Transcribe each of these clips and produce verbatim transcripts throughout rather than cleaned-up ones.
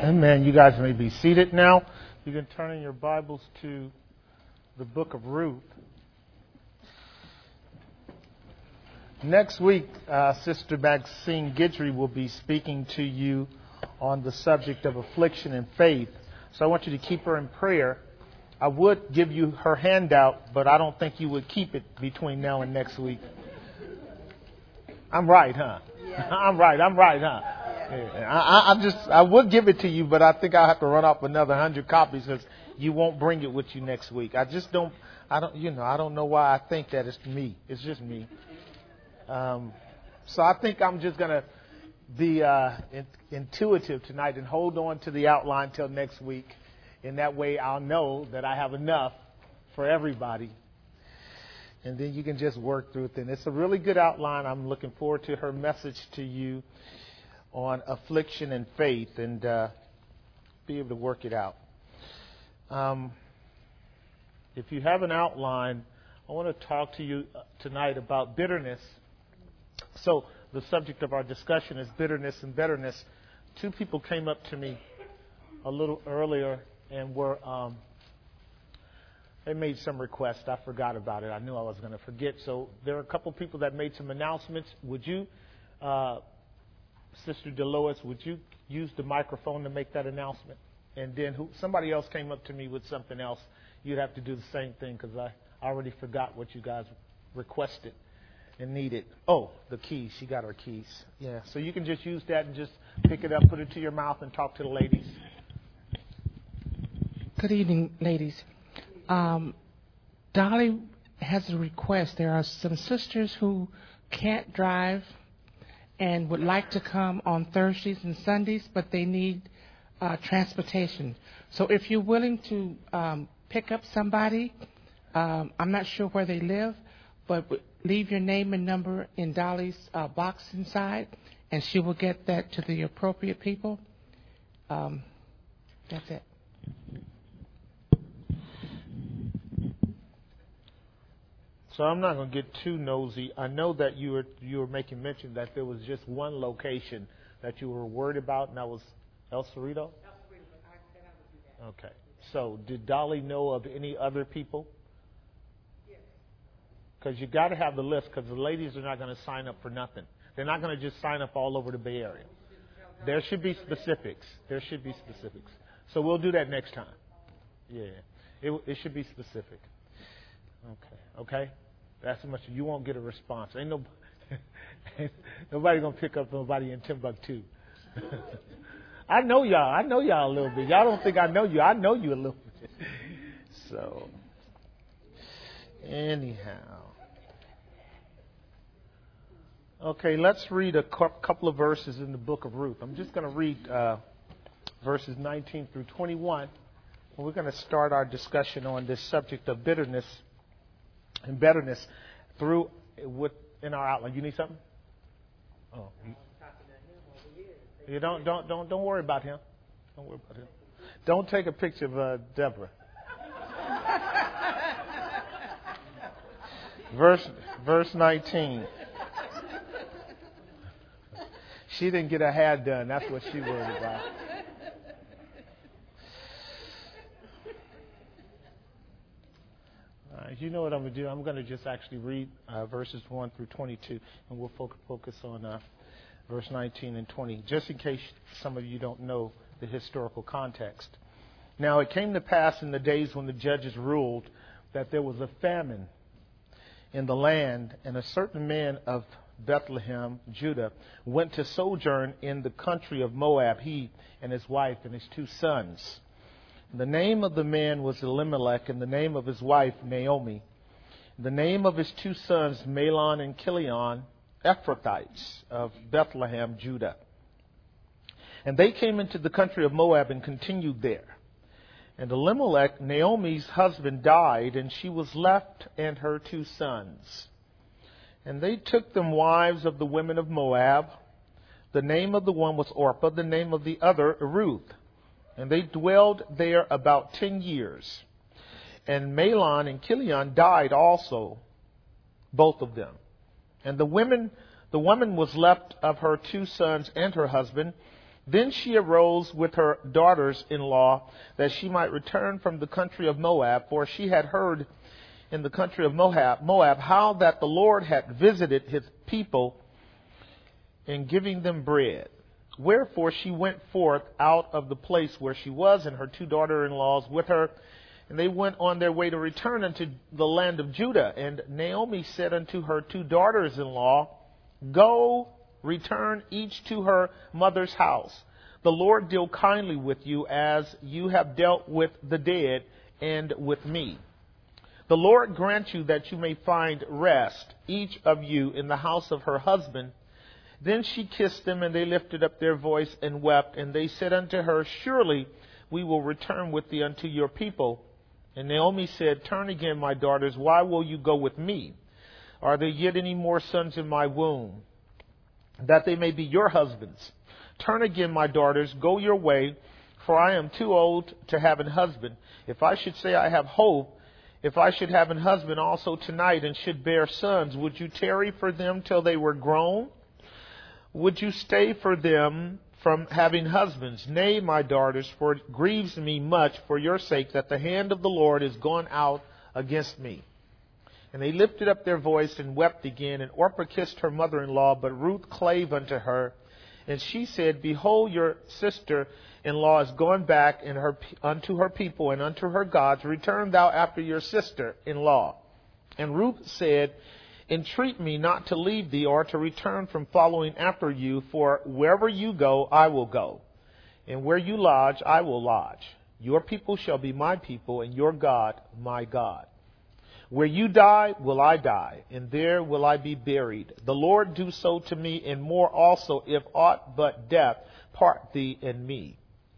Amen. You guys may be seated now. You can turn in your Bibles to the book of Ruth. Next week, uh, Sister Maxine Guidry will be speaking to you on the subject of affliction and faith. So I want you to keep her in prayer. I would give you her handout, but I don't think you would keep it between now and next week. I'm right, huh? Yeah. I'm right. I'm right, huh? Yeah. I, I'm just. I would give it to you, but I think I'll have to run off another hundred copies because you won't bring it with you next week. I just don't. I don't. You know. I don't know why I think that it's me. It's just me. Um, so I think I'm just gonna be uh, in, intuitive tonight and hold on to the outline till next week. In that way, I'll know that I have enough for everybody. And then you can just work through it. And it's a really good outline. I'm looking forward to her message to you on affliction and faith and uh, be able to work it out. Um, if you have an outline, I want to talk to you tonight about bitterness. So the subject of our discussion is bitterness and betterness. Two people came up to me a little earlier and were... Um, They made some requests. I forgot about it. I knew I was going to forget. So there are a couple people that made some announcements. Would you, uh, Sister Delois, would you use the microphone to make that announcement? And then who, somebody else came up to me with something else. You'd have to do the same thing because I already forgot what you guys requested and needed. Oh, the keys. She got her keys. Yeah. So you can just use that and just pick it up, put it to your mouth, and talk to the ladies. Good evening, ladies. Um, Dolly has a request. There are some sisters who can't drive and would like to come on Thursdays and Sundays, but they need uh, transportation. So if you're willing to um, pick up somebody, um, I'm not sure where they live, but leave your name and number in Dolly's uh, box inside, and she will get that to the appropriate people. Um, that's it. So I'm not going to get too nosy. I know that you were you were making mention that there was just one location that you were worried about, and that was El Cerrito? El Cerrito, but I said I would do that. Okay. So did Dolly know of any other people? Yes. Because you got to have the list, because the ladies are not going to sign up for nothing. They're not going to just sign up all over the Bay Area. There should be specifics. There should be specifics. So we'll do that next time. Yeah. It, it should be specific. Okay. Okay? That's much. You won't get a response. Ain't no, ain't nobody gonna pick up nobody in Timbuktu. I know y'all. I know y'all a little bit. Y'all don't think I know you. I know you a little bit. So, anyhow, okay. Let's read a couple of verses in the book of Ruth. I'm just gonna read uh, verses nineteen through twenty-one, and we're gonna start our discussion on this subject of bitterness. And betterness through with in our outline. You need something? Oh, you, you don't don't don't don't worry about him. Don't worry about him. Don't take a picture of uh, Deborah. verse verse nineteen. She didn't get her hair done. That's what she worried about. You know what I'm going to do? I'm going to just actually read uh, verses one through twenty-two, and we'll fo- focus on uh, verse nineteen and twenty, just in case some of you don't know the historical context. Now, it came to pass in the days when the judges ruled that there was a famine in the land, and a certain man of Bethlehem, Judah, went to sojourn in the country of Moab, he and his wife and his two sons. The name of the man was Elimelech, and the name of his wife Naomi. The name of his two sons, Mahlon and Chilion, Ephrathites of Bethlehem, Judah. And they came into the country of Moab and continued there. And Elimelech, Naomi's husband, died, and she was left and her two sons. And they took them wives of the women of Moab. The name of the one was Orpah, the name of the other Ruth. And they dwelled there about ten years. And Mahlon and Chilion died also, both of them. And the women, the woman was left of her two sons and her husband, Then she arose with her daughters-in-law that she might return from the country of Moab, for she had heard in the country of Moab, Moab how that the Lord had visited his people in giving them bread. Wherefore she went forth out of the place where she was, and her two daughter-in-laws with her, and they went on their way to return unto the land of Judah. And Naomi said unto her two daughters-in-law, Go, return each to her mother's house. The Lord deal kindly with you as you have dealt with the dead and with me. The Lord grant you that you may find rest, each of you in the house of her husband. Then she kissed them, and they lifted up their voice and wept. And they said unto her, Surely we will return with thee unto your people. And Naomi said, Turn again, my daughters, why will you go with me? Are there yet any more sons in my womb, that they may be your husbands? Turn again, my daughters, go your way, for I am too old to have an husband. If I should say I have hope, if I should have an husband also tonight, and should bear sons, would you tarry for them till they were grown? Would you stay for them from having husbands? Nay, my daughters, for it grieves me much for your sake that the hand of the Lord is gone out against me. And they lifted up their voice and wept again. And Orpah kissed her mother-in-law, but Ruth clave unto her. And she said, Behold, your sister-in-law is gone back in her, unto her people and unto her gods. Return thou after your sister-in-law. And Ruth said, Entreat me not to leave thee or to return from following after you, for wherever you go, I will go, and where you lodge, I will lodge. Your people shall be my people, and your God, my God. Where you die, will I die, and there will I be buried. The Lord do so to me, and more also, if aught but death part thee and me.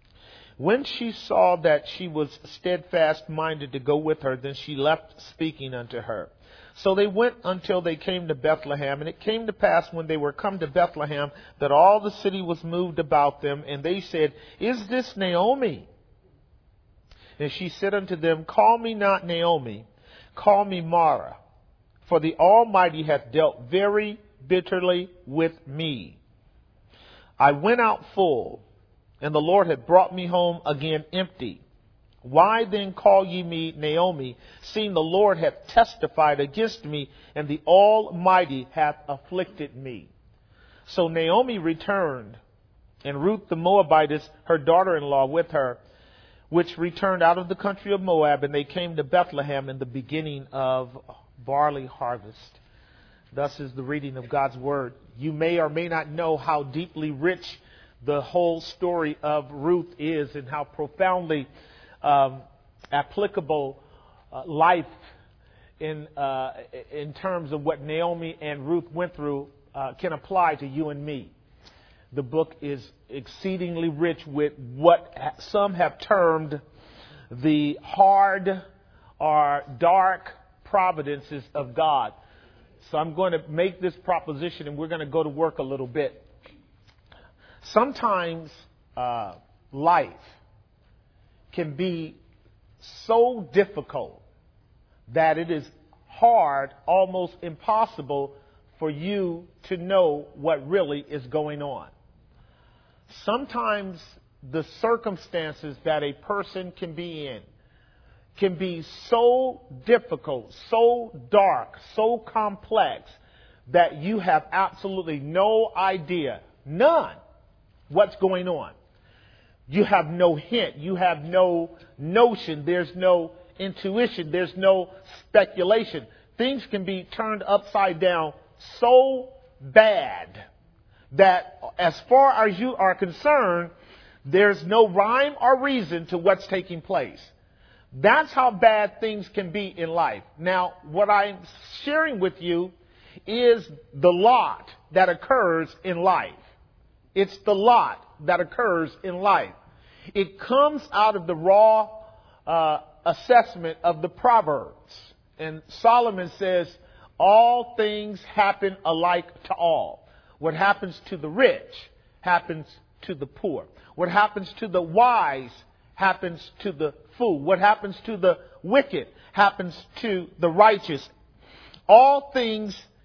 When she saw that she was steadfast-minded to go with her, then she left speaking unto her. So they went until they came to Bethlehem. And it came to pass when they were come to Bethlehem that all the city was moved about them. And they said, Is this Naomi? And she said unto them, Call me not Naomi, call me Mara. For the Almighty hath dealt very bitterly with me. I went out full, and the Lord hath brought me home again empty. Why then call ye me Naomi, seeing the Lord hath testified against me, and the Almighty hath afflicted me? So Naomi returned, and Ruth the Moabitess, her daughter-in-law, with her, which returned out of the country of Moab, and they came to Bethlehem in the beginning of barley harvest. Thus is the reading of God's Word. You may or may not know how deeply rich the whole story of Ruth is, and how profoundly Um, applicable uh, life in uh, in terms of what Naomi and Ruth went through uh, can apply to you and me. The book is exceedingly rich with what some have termed the hard or dark providences of God. So I'm going to make this proposition, and we're going to go to work a little bit. Sometimes uh, life can be so difficult that it is hard, almost impossible, for you to know what really is going on. Sometimes the circumstances that a person can be in can be so difficult, so dark, so complex that you have absolutely no idea, none, what's going on. You have no hint. You have no notion. There's no intuition. There's no speculation. Things can be turned upside down so bad that as far as you are concerned, there's no rhyme or reason to what's taking place. That's how bad things can be in life. Now, what I'm sharing with you is the lot that occurs in life. It's the lot that occurs in life. It comes out of the raw uh, assessment of the Proverbs. And Solomon says, all things happen alike to all. What happens to the rich happens to the poor. What happens to the wise happens to the fool. What happens to the wicked happens to the righteous. All things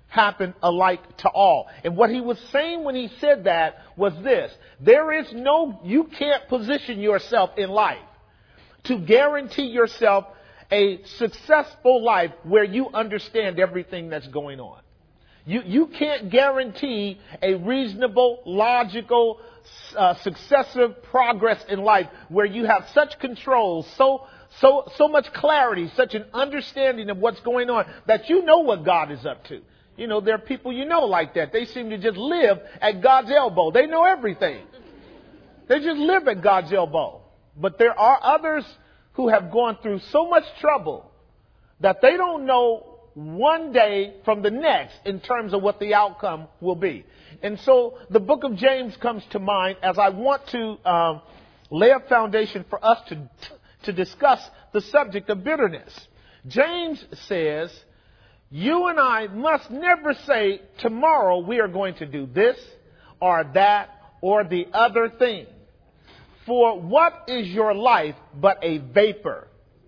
happen alike to all. And what he was saying when he said that was this: there is no, you can't position yourself in life to guarantee yourself a successful life where you understand everything that's going on. You, you can't guarantee a reasonable, logical, uh, successive progress in life where you have such control, so, so, so much clarity, such an understanding of what's going on that you know what God is up to. You know, there are people you know like that. They seem to just live at God's elbow. They know everything. They just live at God's elbow. But there are others who have gone through so much trouble that they don't know one day from the next in terms of what the outcome will be. And so the book of James comes to mind as I want to um, lay a foundation for us to, to discuss the subject of bitterness. James says, you and I must never say, tomorrow we are going to do this or that or the other thing. For what is your life but a vapor?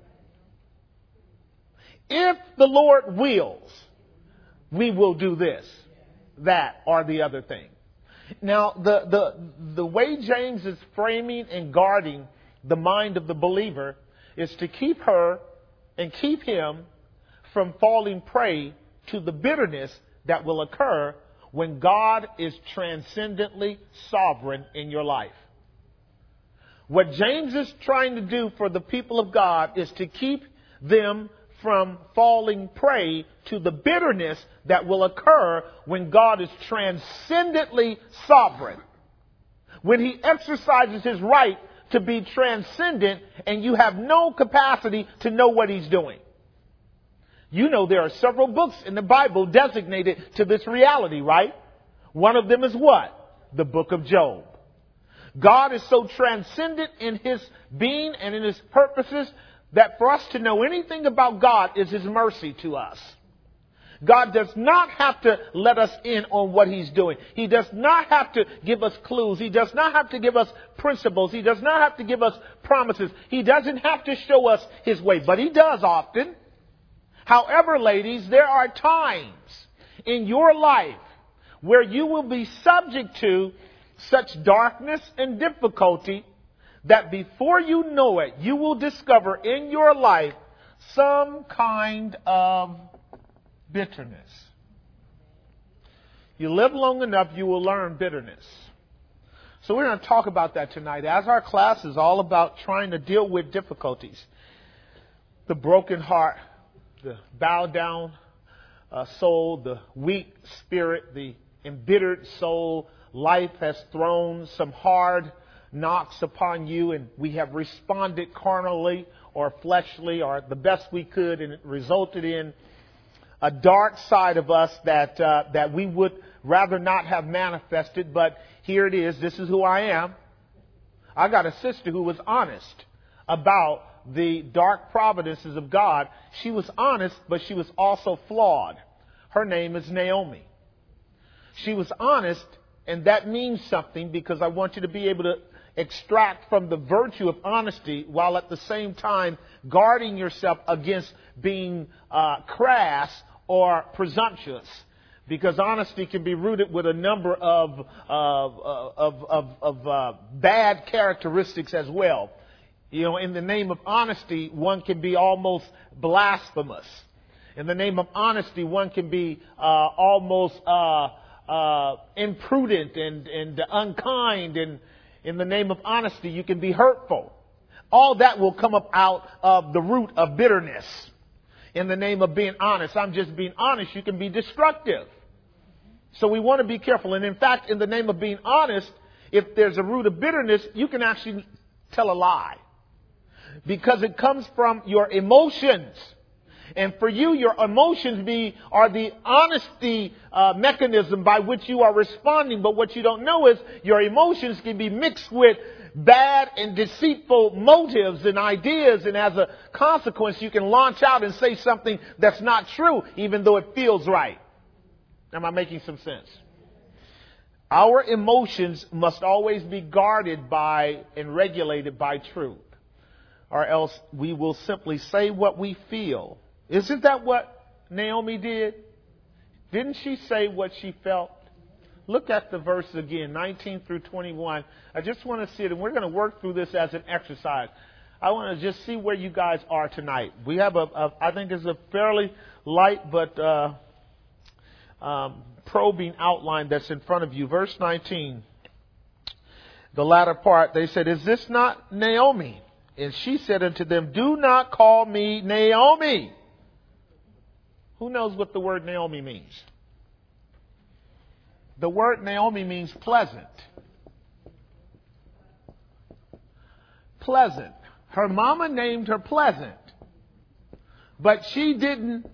If the Lord wills, we will do this, that, or the other thing. Now, the, the, the way James is framing and guarding the mind of the believer is to keep her and keep him from falling prey to the bitterness that will occur when God is transcendently sovereign in your life. What James is trying to do for the people of God is to keep them from falling prey to the bitterness that will occur when God is transcendently sovereign. When he exercises his right to be transcendent and you have no capacity to know what he's doing. You know there are several books in the Bible designated to this reality, right? One of them is what? The book of Job. God is so transcendent in his being and in his purposes that for us to know anything about God is his mercy to us. God does not have to let us in on what he's doing. He does not have to give us clues. He does not have to give us principles. He does not have to give us promises. He doesn't have to show us his way, but he does often. However, ladies, there are times in your life where you will be subject to such darkness and difficulty that before you know it, you will discover in your life some kind of bitterness. You live long enough, you will learn bitterness. So we're going to talk about that tonight, as our class is all about trying to deal with difficulties. The broken heart, the bowed down uh, soul, the weak spirit, the embittered soul. Life has thrown some hard knocks upon you, and we have responded carnally or fleshly or the best we could, and it resulted in a dark side of us that uh, that we would rather not have manifested. But here it is. This is who I am. I got a sister who was honest about the dark providences of God. She was honest, but she was also flawed. Her name is Naomi. She was honest, and that means something, because I want you to be able to extract from the virtue of honesty while at the same time guarding yourself against being uh, crass or presumptuous. Because honesty can be rooted with a number of, of, of, of, of uh, bad characteristics as well. You know, in the name of honesty, one can be almost blasphemous. In the name of honesty, one can be uh, almost uh, uh, imprudent and, and unkind. And in the name of honesty, you can be hurtful. All that will come up out of the root of bitterness. In the name of being honest, I'm just being honest, you can be destructive. So we want to be careful. And in fact, in the name of being honest, if there's a root of bitterness, you can actually tell a lie. Because it comes from your emotions. And for you, your emotions be are the honesty uh, mechanism by which you are responding. But what you don't know is your emotions can be mixed with bad and deceitful motives and ideas. And as a consequence, you can launch out and say something that's not true, even though it feels right. Am I making some sense? Our emotions must always be guarded by and regulated by truth, or else we will simply say what we feel. Isn't that what Naomi did? Didn't she say what she felt? Look at the verse again, nineteen through twenty-one. I just want to see it, and we're going to work through this as an exercise. I want to just see where you guys are tonight. We have a, a I think it's a fairly light but uh, um, probing outline that's in front of you. Verse nineteen, the latter part, they said, "Is this not Naomi?" And she said unto them, "Do not call me Naomi." Who knows what the word Naomi means? The word Naomi means pleasant. Pleasant. Her mama named her Pleasant, but she didn't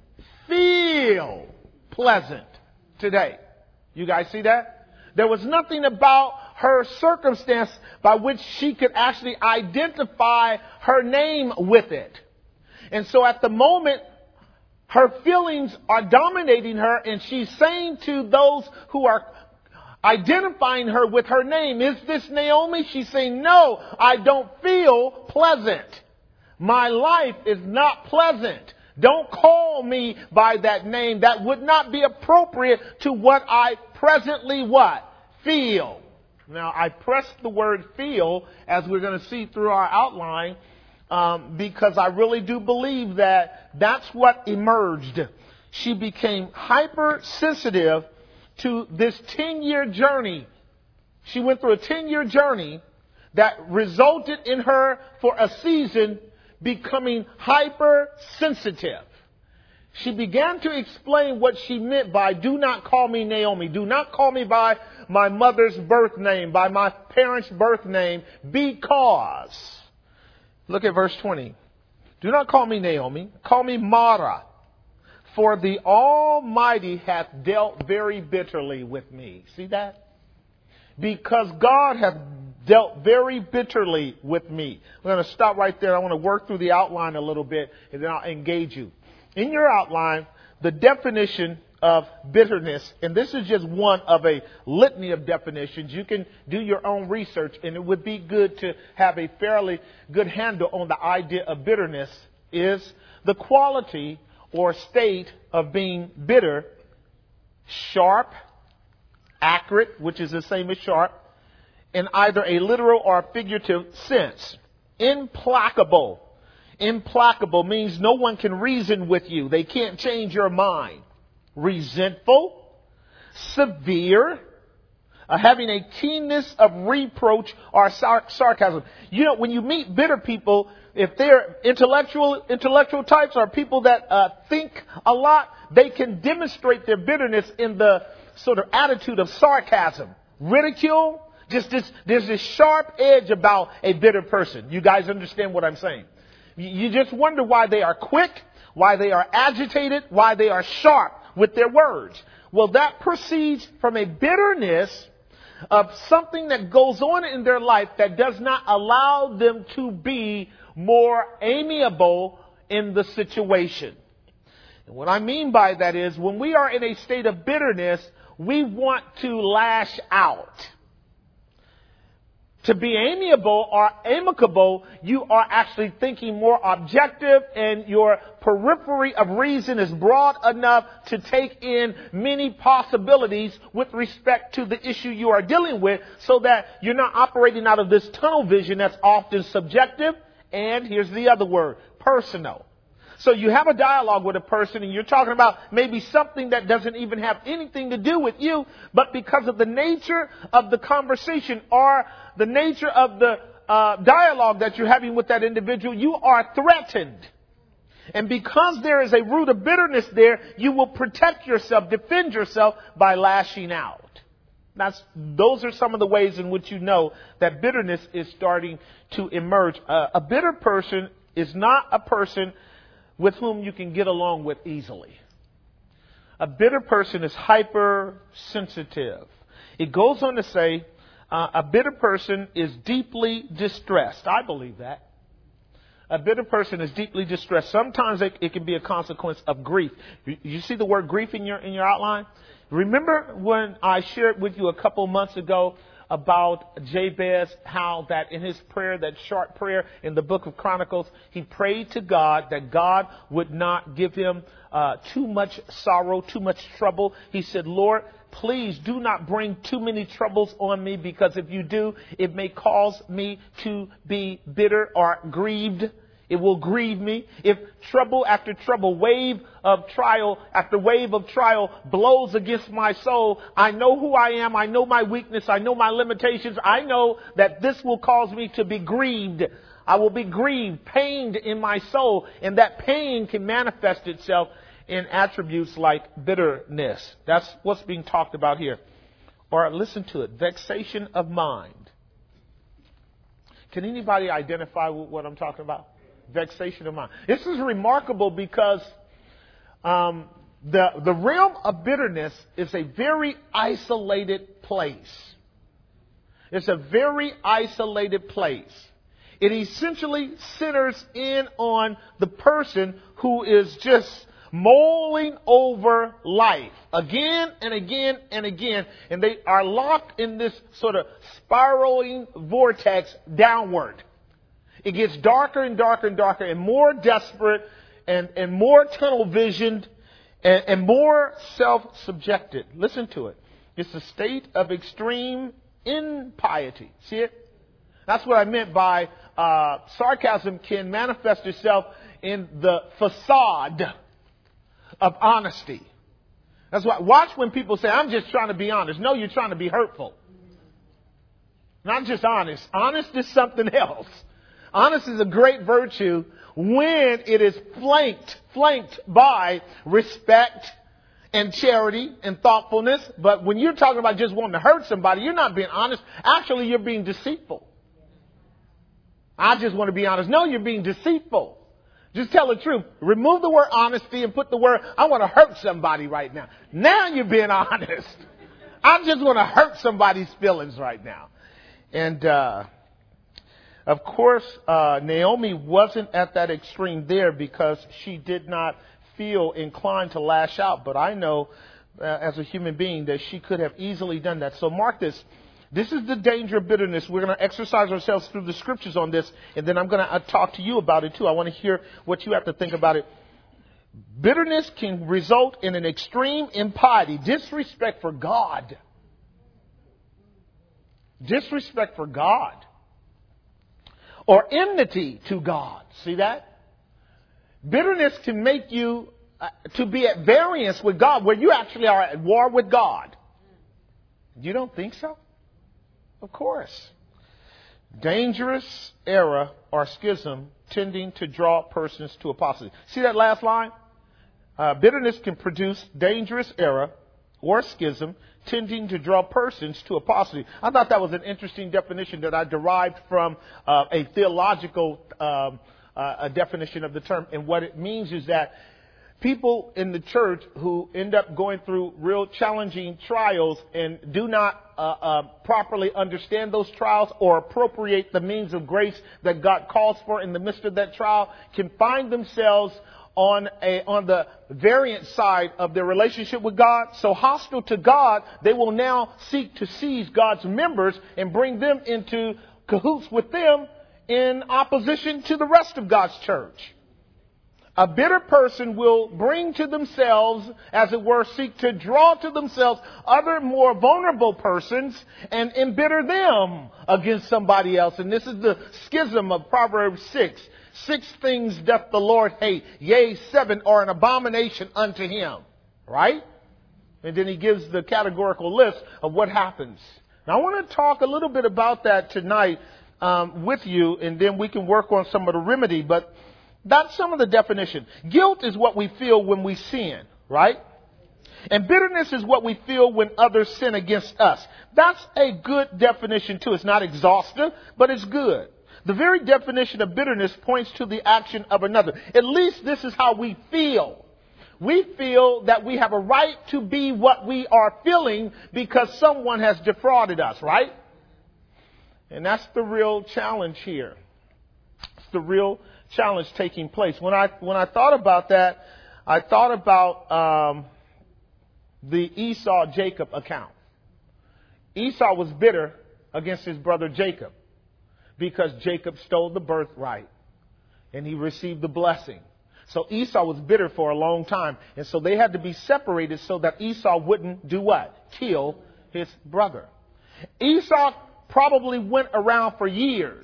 feel pleasant today. You guys see that? There was nothing about her circumstance by which she could actually identify her name with it. And so at the moment, her feelings are dominating her, and she's saying to those who are identifying her with her name, "Is this Naomi?" She's saying, "No, I don't feel pleasant. My life is not pleasant. Don't call me by that name. That would not be appropriate to what I presently what? Feel." Now, I pressed the word feel, as we're going to see through our outline, um, because I really do believe that that's what emerged. She became hypersensitive to this ten-year journey. She went through a ten-year journey that resulted in her, for a season, becoming hypersensitive. She began to explain what she meant by, "Do not call me Naomi. Do not call me by my mother's birth name, by my parents' birth name, because..." Look at verse twenty. "Do not call me Naomi. Call me Mara. For the Almighty hath dealt very bitterly with me." See that? Because God hath dealt very bitterly with me. We're going to stop right there. I want to work through the outline a little bit, and then I'll engage you. In your outline, the definition of bitterness, and this is just one of a litany of definitions. You can do your own research, and it would be good to have a fairly good handle on the idea of bitterness, is the quality or state of being bitter, sharp, accurate, which is the same as sharp, in either a literal or a figurative sense. Implacable. Implacable means no one can reason with you. They can't change your mind. Resentful, severe, uh, having a keenness of reproach or sar- sarcasm. You know, when you meet bitter people, if they're intellectual intellectual types or people that uh, think a lot, they can demonstrate their bitterness in the sort of attitude of sarcasm, ridicule. Just this, there's this sharp edge about a bitter person. You guys understand what I'm saying? You just wonder why they are quick, why they are agitated, why they are sharp with their words. Well, that proceeds from a bitterness of something that goes on in their life that does not allow them to be more amiable in the situation. And what I mean by that is, when we are in a state of bitterness, we want to lash out. To be amiable or amicable, you are actually thinking more objective, and your periphery of reason is broad enough to take in many possibilities with respect to the issue you are dealing with, so that you're not operating out of this tunnel vision that's often subjective, and here's the other word, personal. So you have a dialogue with a person, and you're talking about maybe something that doesn't even have anything to do with you, but because of the nature of the conversation or the nature of the uh, dialogue that you're having with that individual, you are threatened. And because there is a root of bitterness there, you will protect yourself, defend yourself by lashing out. That's, those are some of the ways in which you know that bitterness is starting to emerge. Uh, a bitter person is not a person with whom you can get along with easily. A bitter person is hypersensitive. It goes on to say, uh, a bitter person is deeply distressed. I believe that. A bitter person is deeply distressed. Sometimes it, it can be a consequence of grief. You, you see the word grief in your in your outline? Remember when I shared with you a couple months ago about Jabez, how that in his prayer, that short prayer in the book of Chronicles, he prayed to God that God would not give him uh, too much sorrow, too much trouble. He said, Lord, please do not bring too many troubles on me, because if you do, it may cause me to be bitter or grieved. It will grieve me. If trouble after trouble, wave of trial after wave of trial blows against my soul, I know who I am. I know my weakness. I know my limitations. I know that this will cause me to be grieved. I will be grieved, pained in my soul. And that pain can manifest itself in attributes like bitterness. That's what's being talked about here. Or listen to it, vexation of mind. Can anybody identify with what I'm talking about? Vexation of mind. This is remarkable because um, the the realm of bitterness is a very isolated place. It's a very isolated place. It essentially centers in on the person who is just mulling over life again and again and again, and they are locked in this sort of spiraling vortex downward. It gets darker and darker and darker and more desperate and, and more tunnel visioned and, and more self-subjected. Listen to it. It's a state of extreme impiety. See it? That's what I meant by uh, sarcasm can manifest itself in the facade of honesty. That's why, watch when people say, I'm just trying to be honest. No, you're trying to be hurtful. Not just honest. Honest is something else. Honest is a great virtue when it is flanked, flanked by respect and charity and thoughtfulness. But when you're talking about just wanting to hurt somebody, you're not being honest. Actually, you're being deceitful. I just want to be honest. No, you're being deceitful. Just tell the truth. Remove the word honesty and put the word, I want to hurt somebody right now. Now you're being honest. I just want to hurt somebody's feelings right now. And, uh, Of course, uh, Naomi wasn't at that extreme there because she did not feel inclined to lash out. But I know uh, as a human being that she could have easily done that. So mark this. This is the danger of bitterness. We're going to exercise ourselves through the scriptures on this. And then I'm going to uh, talk to you about it too. I want to hear what you have to think about it. Bitterness can result in an extreme impiety, disrespect for God. Disrespect for God. Or enmity to God. See that? Bitterness can make you uh, to be at variance with God, where you actually are at war with God. You don't think so? Of course. Dangerous error or schism tending to draw persons to apostasy. See that last line? Uh, bitterness can produce dangerous error or schism tending to draw persons to apostasy. I thought that was an interesting definition that I derived from uh, a theological um, uh, a definition of the term. And what it means is that people in the church who end up going through real challenging trials and do not uh, uh, properly understand those trials or appropriate the means of grace that God calls for in the midst of that trial can find themselves on a on the variant side of their relationship with God, so hostile to God, they will now seek to seize God's members and bring them into cahoots with them in opposition to the rest of God's church. A bitter person will bring to themselves, as it were, seek to draw to themselves other more vulnerable persons and embitter them against somebody else. And this is the schism of Proverbs six. Six things doth the Lord hate, yea, seven are an abomination unto him. Right? And then he gives the categorical list of what happens. Now I want to talk a little bit about that tonight um, with you, and then we can work on some of the remedy. But that's some of the definition. Guilt is what we feel when we sin, right? And bitterness is what we feel when others sin against us. That's a good definition too. It's not exhaustive, but it's good. The very definition of bitterness points to the action of another. At least this is how we feel. We feel that we have a right to be what we are feeling because someone has defrauded us, right? And that's the real challenge here. It's the real challenge taking place. When I when I thought about that, I thought about um, the Esau-Jacob account. Esau was bitter against his brother Jacob because Jacob stole the birthright and he received the blessing. So Esau was bitter for a long time. And so they had to be separated so that Esau wouldn't do what? Kill his brother. Esau probably went around for years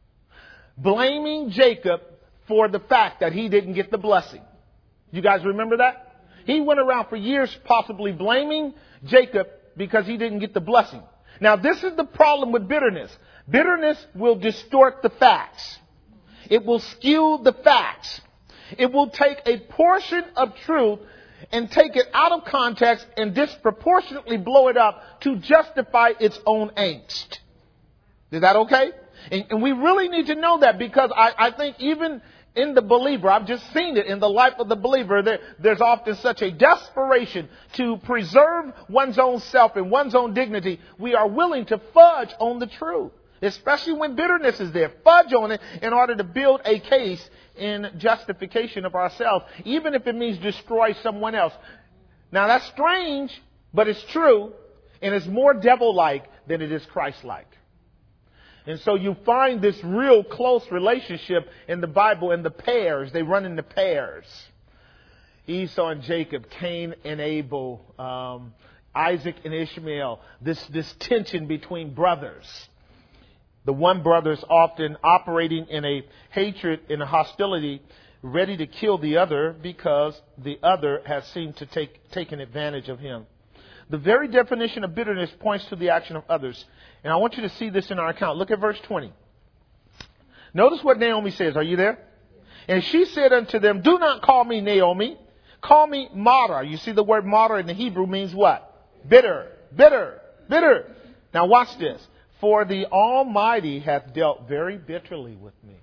blaming Jacob for the fact that he didn't get the blessing. You guys remember that? He went around for years possibly blaming Jacob because he didn't get the blessing. Now, this is the problem with bitterness. Bitterness will distort the facts. It will skew the facts. It will take a portion of truth and take it out of context and disproportionately blow it up to justify its own angst. Is that okay? And, and we really need to know that because I, I think even in the believer, I've just seen it in the life of the believer, there, there's often such a desperation to preserve one's own self and one's own dignity. We are willing to fudge on the truth, especially when bitterness is there. Fudge on it in order to build a case in justification of ourselves, even if it means destroy someone else. Now that's strange, but it's true, and it's more devil-like than it is Christ-like. And so you find this real close relationship in the Bible in the pairs. They run in the pairs. Esau and Jacob, Cain and Abel, um, Isaac and Ishmael. This, this tension between brothers. The one brother is often operating in a hatred, in a hostility, ready to kill the other because the other has seemed to take taken advantage of him. The very definition of bitterness points to the action of others. And I want you to see this in our account. Look at verse twenty. Notice what Naomi says. Are you there? And she said unto them, do not call me Naomi. Call me Mara. You see the word Mara in the Hebrew means what? Bitter, bitter, bitter. Now watch this. For the Almighty hath dealt very bitterly with me.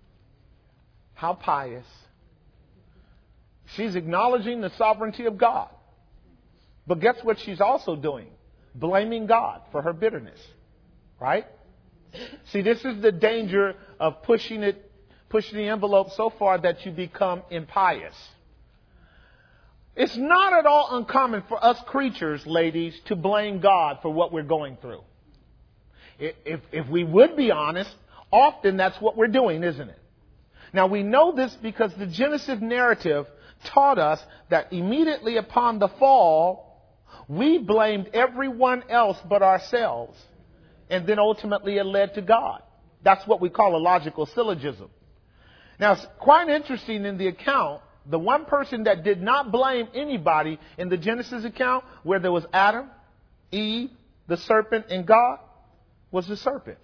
How pious. She's acknowledging the sovereignty of God. But guess what she's also doing? Blaming God for her bitterness. Right? See, this is the danger of pushing it, pushing the envelope so far that you become impious. It's not at all uncommon for us creatures, ladies, to blame God for what we're going through. If, if we would be honest, often that's what we're doing, isn't it? Now, we know this because the Genesis narrative taught us that immediately upon the fall, we blamed everyone else but ourselves. And then ultimately it led to God. That's what we call a logical syllogism. Now, it's quite interesting in the account, the one person that did not blame anybody in the Genesis account, where there was Adam, Eve, the serpent, and God, was the serpent.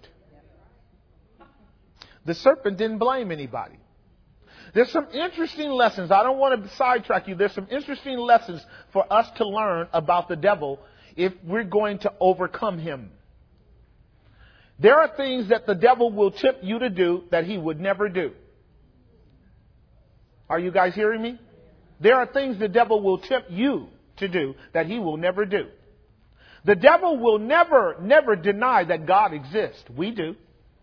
The serpent didn't blame anybody. There's some interesting lessons. I don't want to sidetrack you. There's some interesting lessons for us to learn about the devil if we're going to overcome him. There are things that the devil will tempt you to do that he would never do. Are you guys hearing me? There are things the devil will tempt you to do that he will never do. The devil will never, never deny that God exists. We do.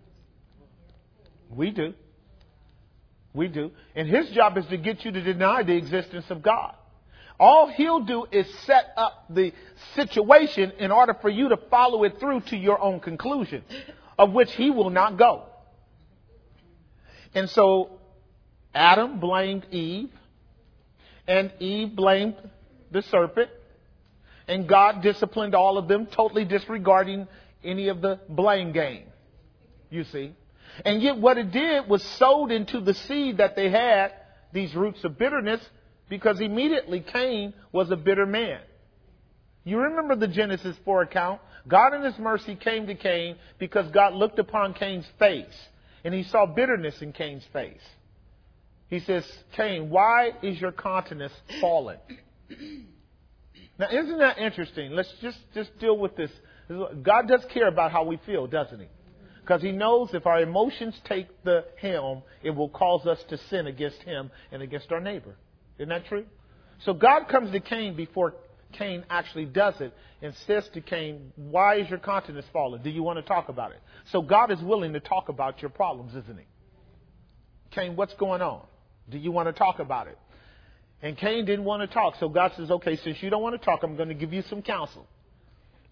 We do. We do. And his job is to get you to deny the existence of God. All he'll do is set up the situation in order for you to follow it through to your own conclusion, of which he will not go. And so Adam blamed Eve, and Eve blamed the serpent, and God disciplined all of them, totally disregarding any of the blame game, you see. And yet what it did was sowed into the seed that they had, these roots of bitterness, because immediately Cain was a bitter man. You remember the Genesis four account? God in his mercy came to Cain because God looked upon Cain's face and he saw bitterness in Cain's face. He says, Cain, why is your countenance fallen? Now, isn't that interesting? Let's just, just deal with this. God does care about how we feel, doesn't he? Because he knows if our emotions take the helm, it will cause us to sin against him and against our neighbor. Isn't that true? So God comes to Cain before Cain actually does it and says to Cain, why is your countenance fallen? Do you want to talk about it? So God is willing to talk about your problems, isn't he? Cain, what's going on? Do you want to talk about it? And Cain didn't want to talk. So God says, okay, since you don't want to talk, I'm going to give you some counsel.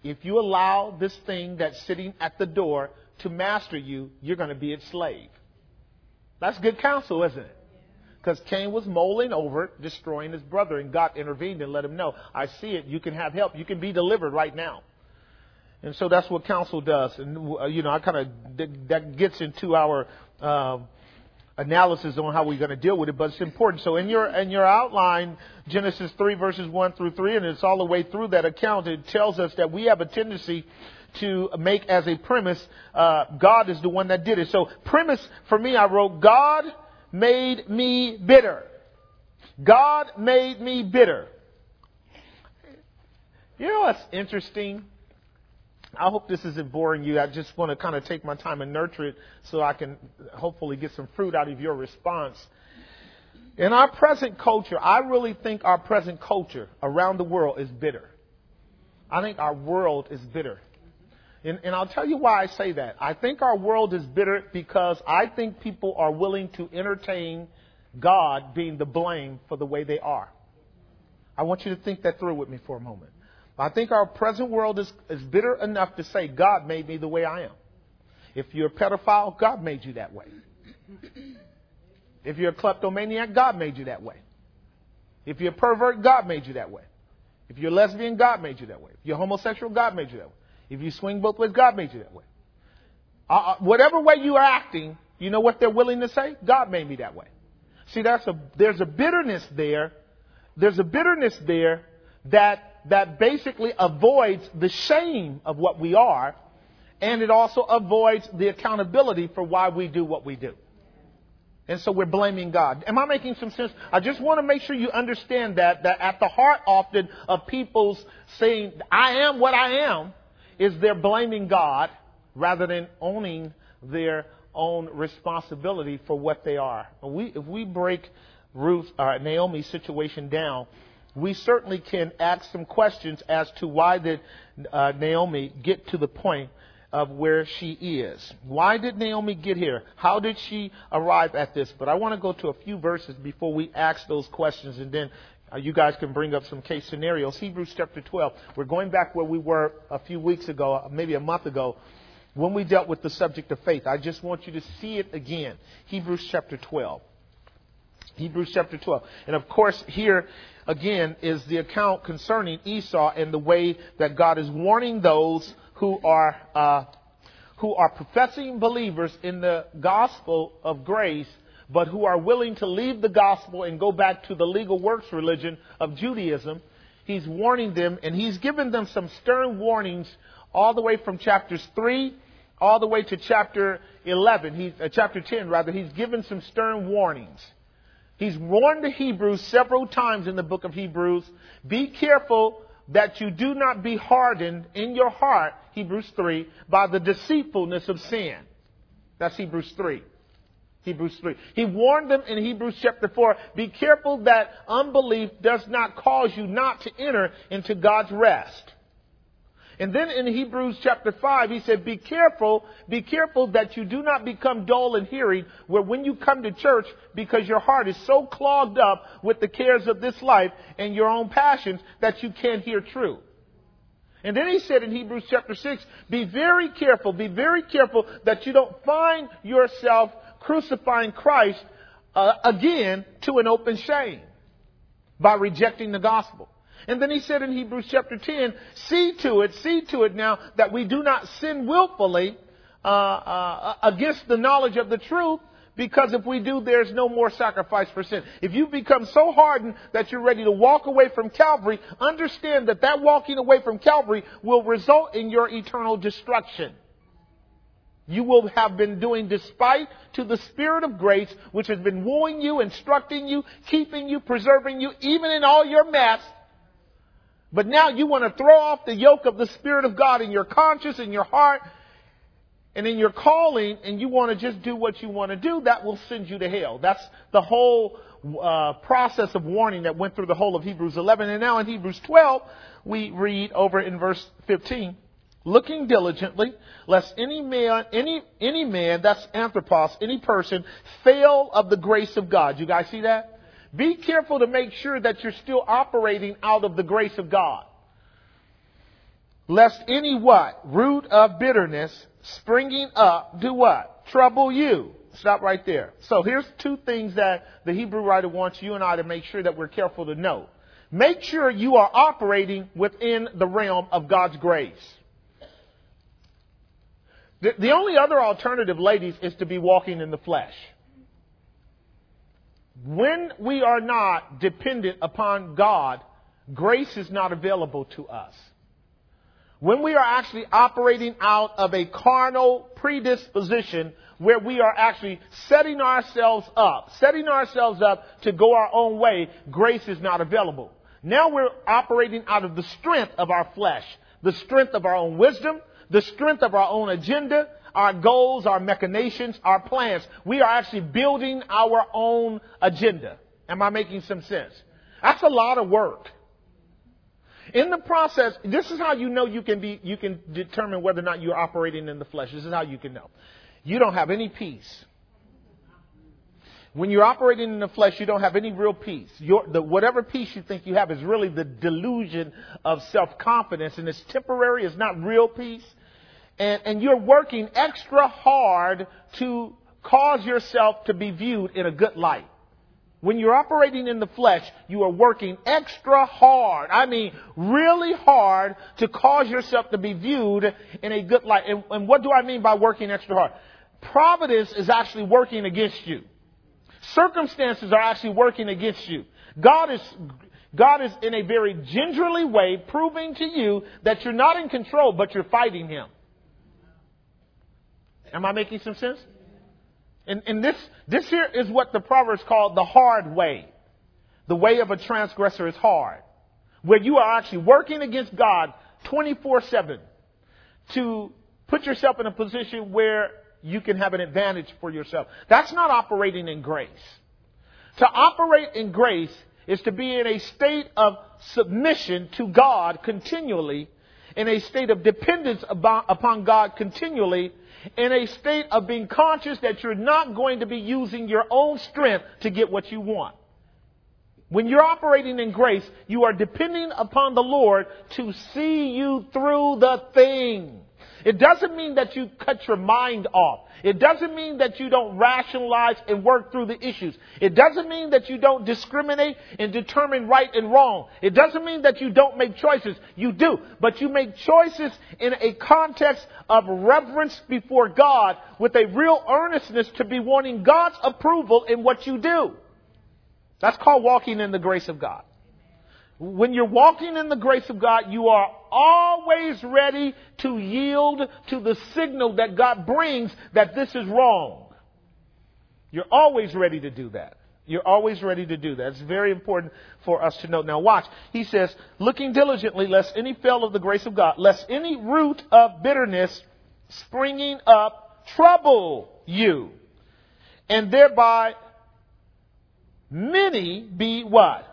If you allow this thing that's sitting at the door to master you, you're going to be its slave. That's good counsel, isn't it? Because Cain was mulling over it, destroying his brother, and God intervened and let him know, I see it, you can have help, you can be delivered right now. And so that's what counsel does. And, uh, you know, I kind of, that, that gets into our um, analysis on how we're going to deal with it, but it's important. So in your in your outline, Genesis three, verses one through three, and it's all the way through that account, it tells us that we have a tendency to make as a premise, uh, God is the one that did it. So premise for me, I wrote, God made me bitter. God made me bitter. You know what's interesting? I hope this isn't boring you. I just want to kind of take my time and nurture it so I can hopefully get some fruit out of your response. In our present culture, I really think our present culture around the world is bitter. I think our world is bitter. And, and I'll tell you why I say that. I think our world is bitter because I think people are willing to entertain God being the blame for the way they are. I want you to think that through with me for a moment. I think our present world is, is bitter enough to say, God made me the way I am. If you're a pedophile, God made you that way. If you're a kleptomaniac, God made you that way. If you're a pervert, God made you that way. If you're a lesbian, God made you that way. If you're homosexual, God made you that way. If you swing both ways, God made you that way. Uh, whatever way you are acting, you know what they're willing to say? God made me that way. See, that's a, there's a bitterness there. There's a bitterness there that that basically avoids the shame of what we are, and it also avoids the accountability for why we do what we do. And so we're blaming God. Am I making some sense? I just want to make sure you understand that, that at the heart often of people's saying, I am what I am, is they're blaming God rather than owning their own responsibility for what they are. If we, if we break Ruth, uh, Naomi's situation down, we certainly can ask some questions as to why did uh, Naomi get to the point of where she is. Why did Naomi get here? How did she arrive at this? But I want to go to a few verses before we ask those questions, and then uh, you guys can bring up some case scenarios. Hebrews chapter twelve. We're going back where we were a few weeks ago, maybe a month ago, when we dealt with the subject of faith. I just want you to see it again. Hebrews chapter twelve. Hebrews chapter twelve. And of course, here again is the account concerning Esau and the way that God is warning those who are uh, who are professing believers in the gospel of grace, but who are willing to leave the gospel and go back to the legal works religion of Judaism. He's warning them, and he's given them some stern warnings all the way from chapters three all the way to chapter eleven. He's uh, chapter ten rather. He's given some stern warnings. He's warned the Hebrews several times in the book of Hebrews, be careful that you do not be hardened in your heart, Hebrews three, by the deceitfulness of sin. That's Hebrews three. Hebrews three. He warned them in Hebrews chapter four, be careful that unbelief does not cause you not to enter into God's rest. And then in Hebrews chapter five, he said, be careful, be careful that you do not become dull in hearing, where when you come to church, because your heart is so clogged up with the cares of this life and your own passions that you can't hear truth. And then he said in Hebrews chapter six, be very careful, be very careful that you don't find yourself crucifying Christ uh, again to an open shame by rejecting the gospel. And then he said in Hebrews chapter ten, see to it, see to it now that we do not sin willfully uh, uh, against the knowledge of the truth, because if we do, there's no more sacrifice for sin. If you become so hardened that you're ready to walk away from Calvary, understand that that walking away from Calvary will result in your eternal destruction. You will have been doing despite to the Spirit of grace, which has been wooing you, instructing you, keeping you, preserving you, even in all your mess. But now you want to throw off the yoke of the Spirit of God in your conscience, in your heart, and in your calling, and you want to just do what you want to do. That will send you to hell. That's the whole uh, process of warning that went through the whole of Hebrews eleven. And now in Hebrews twelve, we read over in verse fifteen, looking diligently, lest any man, any any man, that's anthropos, any person, fail of the grace of God. You guys see that? Be careful to make sure that you're still operating out of the grace of God. Lest any what? Root of bitterness springing up, do what? Trouble you. Stop right there. So here's two things that the Hebrew writer wants you and I to make sure that we're careful to know. Make sure you are operating within the realm of God's grace. The, the only other alternative, ladies, is to be walking in the flesh. When we are not dependent upon God, grace is not available to us. When we are actually operating out of a carnal predisposition where we are actually setting ourselves up, setting ourselves up to go our own way, grace is not available. Now we're operating out of the strength of our flesh, the strength of our own wisdom, the strength of our own agenda, our goals, our machinations, our plans. We are actually building our own agenda. Am I making some sense? That's a lot of work. In the process, this is how you know you can be, you can determine whether or not you're operating in the flesh. This is how you can know. You don't have any peace. When you're operating in the flesh, you don't have any real peace. Your, the, whatever peace you think you have is really the delusion of self-confidence, and it's temporary. It's not real peace. And, and you're working extra hard to cause yourself to be viewed in a good light. When you're operating in the flesh, you are working extra hard. I mean, really hard to cause yourself to be viewed in a good light. And, and what do I mean by working extra hard? Providence is actually working against you. Circumstances are actually working against you. God is, God is in a very gingerly way proving to you that you're not in control, but you're fighting Him. Am I making some sense? And, and this, this here is what the Proverbs call the hard way. The way of a transgressor is hard. Where you are actually working against God twenty-four seven to put yourself in a position where you can have an advantage for yourself. That's not operating in grace. To operate in grace is to be in a state of submission to God continually, in a state of dependence upon God continually, in a state of being conscious that you're not going to be using your own strength to get what you want. When you're operating in grace, you are depending upon the Lord to see you through the thing. It doesn't mean that you cut your mind off. It doesn't mean that you don't rationalize and work through the issues. It doesn't mean that you don't discriminate and determine right and wrong. It doesn't mean that you don't make choices. You do. But you make choices in a context of reverence before God with a real earnestness to be wanting God's approval in what you do. That's called walking in the grace of God. When you're walking in the grace of God, you are always ready to yield to the signal that God brings that this is wrong. You're always ready to do that. You're always ready to do that. It's very important for us to know. Now watch. He says, looking diligently, lest any fail of the grace of God, lest any root of bitterness springing up trouble you, and thereby many be what?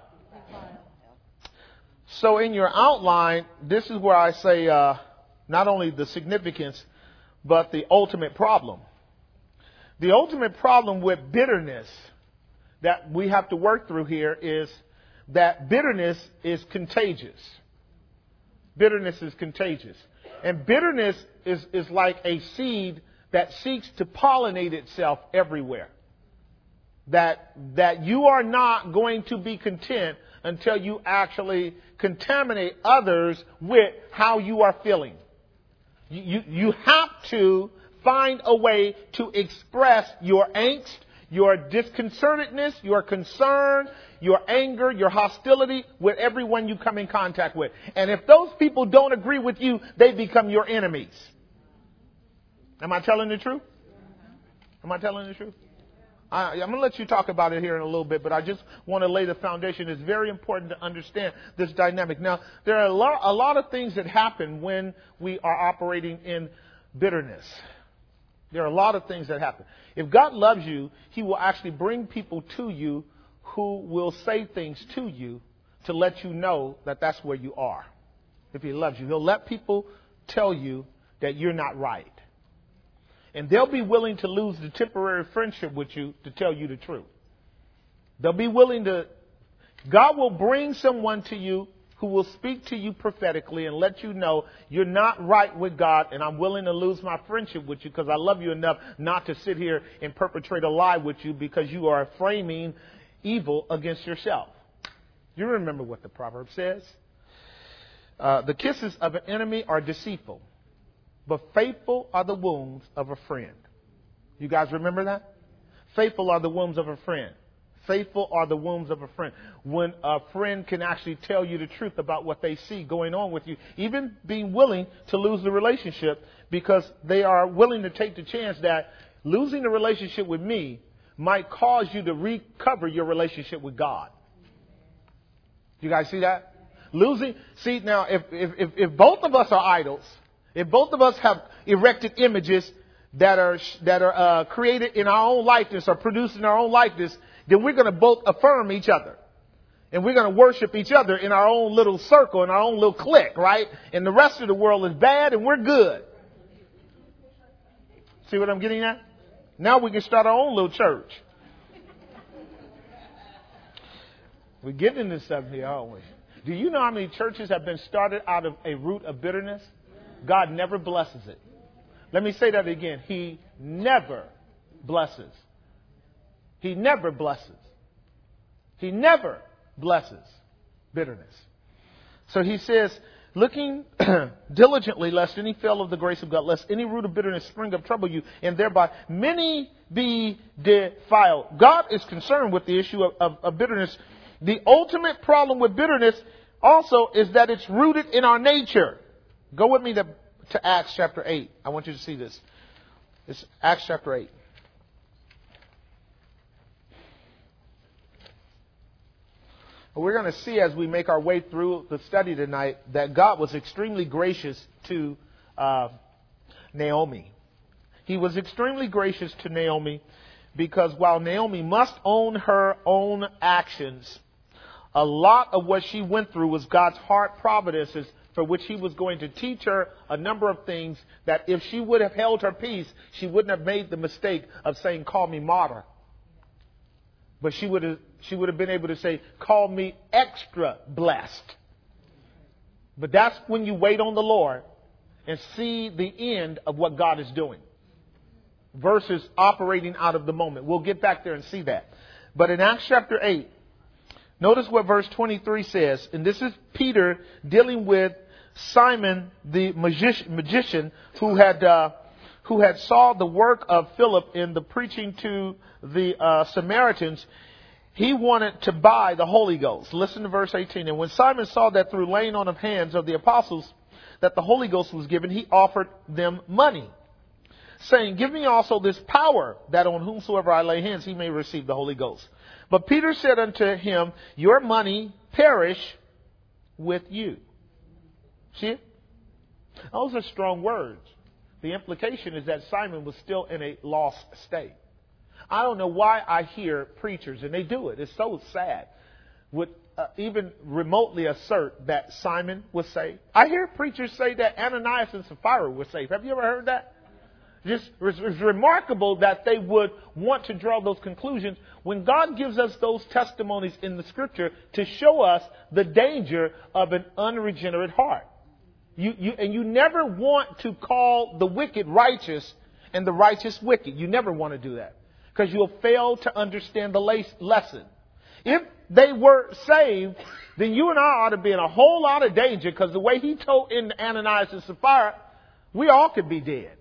So in your outline, this is where I say uh, not only the significance, but the ultimate problem. The ultimate problem with bitterness that we have to work through here is that bitterness is contagious. Bitterness is contagious. And bitterness is, is like a seed that seeks to pollinate itself everywhere. That, that you are not going to be content until you actually contaminate others with how you are feeling. You, you, you have to find a way to express your angst, your disconcertedness, your concern, your anger, your hostility with everyone you come in contact with. And if those people don't agree with you, they become your enemies. Am I telling the truth? Am I telling the truth? I, I'm going to let you talk about it here in a little bit, but I just want to lay the foundation. It's very important to understand this dynamic. Now, there are a lot, a lot of things that happen when we are operating in bitterness. There are a lot of things that happen. If God loves you, He will actually bring people to you who will say things to you to let you know that that's where you are. If He loves you, He'll let people tell you that you're not right. And they'll be willing to lose the temporary friendship with you to tell you the truth. They'll be willing to, God will bring someone to you who will speak to you prophetically and let you know you're not right with God, and I'm willing to lose my friendship with you because I love you enough not to sit here and perpetrate a lie with you because you are framing evil against yourself. You remember what the proverb says? Uh, the kisses of an enemy are deceitful, but faithful are the wounds of a friend. You guys remember that? Faithful are the wounds of a friend. Faithful are the wounds of a friend. When a friend can actually tell you the truth about what they see going on with you, even being willing to lose the relationship because they are willing to take the chance that losing the relationship with me might cause you to recover your relationship with God. You guys see that? Losing. See, now, if, if, if, if both of us are idols, if both of us have erected images that are, that are uh, created in our own likeness or produced in our own likeness, then we're going to both affirm each other. And we're going to worship each other in our own little circle, in our own little clique, right? And the rest of the world is bad and we're good. See what I'm getting at? Now we can start our own little church. We're getting into something here, aren't we? Do you know how many churches have been started out of a root of bitterness? God never blesses it. Let me say that again. He never blesses. He never blesses. He never blesses bitterness. So he says, looking diligently lest any fail of the grace of God, lest any root of bitterness spring up trouble you, and thereby many be defiled. God is concerned with the issue of, of, of bitterness. The ultimate problem with bitterness also is that it's rooted in our nature. Go with me to, to Acts chapter eight. I want you to see this. It's Acts chapter eight. We're going to see as we make our way through the study tonight that God was extremely gracious to uh, Naomi. He was extremely gracious to Naomi because while Naomi must own her own actions, a lot of what she went through was God's heart providences for which he was going to teach her a number of things that if she would have held her peace, she wouldn't have made the mistake of saying, call me martyr. But she would have she would have been able to say, call me extra blessed. But that's when you wait on the Lord and see the end of what God is doing versus operating out of the moment. We'll get back there and see that. But in Acts chapter eight, notice what verse twenty-three says. And this is Peter dealing with Simon the magician, magician who had uh, who had saw the work of Philip in the preaching to the uh, Samaritans. He wanted to buy the Holy Ghost. Listen to verse eighteen. And when Simon saw that through laying on of hands of the apostles that the Holy Ghost was given, he offered them money, saying, give me also this power, that on whomsoever I lay hands he may receive the Holy Ghost. But Peter said unto him, your money perish with you. See it? Those are strong words. The implication is that Simon was still in a lost state. I don't know why I hear preachers, and they do it, it's so sad, would uh, even remotely assert that Simon was saved. I hear preachers say that Ananias and Sapphira were saved. Have you ever heard that? Just, it's remarkable that they would want to draw those conclusions when God gives us those testimonies in the scripture to show us the danger of an unregenerate heart. You, you, and you never want to call the wicked righteous and the righteous wicked. You never want to do that because you'll fail to understand the lesson. If they were saved, then you and I ought to be in a whole lot of danger because the way he told in Ananias and Sapphira, we all could be dead.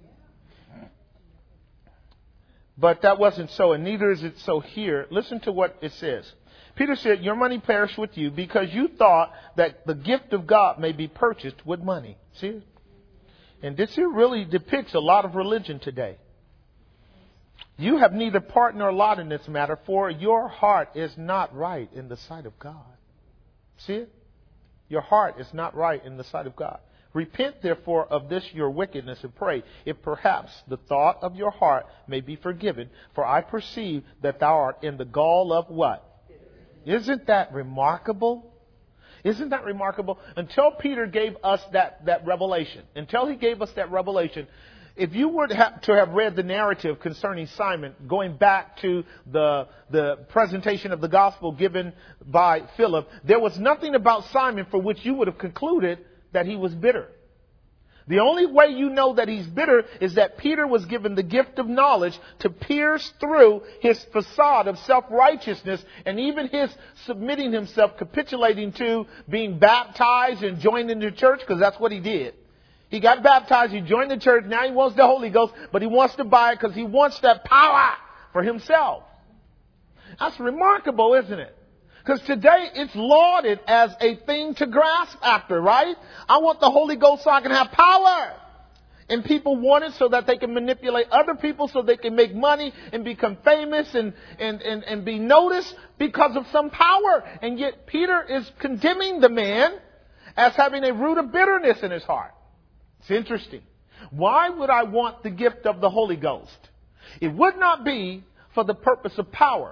But that wasn't so, and neither is it so here. Listen to what it says. Peter said, your money perish with you because you thought that the gift of God may be purchased with money. See it? And this here really depicts a lot of religion today. You have neither part nor lot in this matter, for your heart is not right in the sight of God. See it? Your heart is not right in the sight of God. Repent, therefore, of this your wickedness and pray, if perhaps the thought of your heart may be forgiven. For I perceive that thou art in the gall of what? Isn't that remarkable? Isn't that remarkable? Until Peter gave us that, that revelation, until he gave us that revelation, if you were to have, to have read the narrative concerning Simon, going back to the, the presentation of the gospel given by Philip, there was nothing about Simon for which you would have concluded that he was bitter. The only way you know that he's bitter is that Peter was given the gift of knowledge to pierce through his facade of self-righteousness and even his submitting himself, capitulating to being baptized and joining the church, because that's what he did. He got baptized, he joined the church, now he wants the Holy Ghost, but he wants to buy it because he wants that power for himself. That's remarkable, isn't it? Because today it's lauded as a thing to grasp after, right? I want the Holy Ghost so I can have power. And people want it so that they can manipulate other people, so they can make money and become famous and, and, and, and be noticed because of some power. And yet Peter is condemning the man as having a root of bitterness in his heart. It's interesting. Why would I want the gift of the Holy Ghost? It would not be for the purpose of power,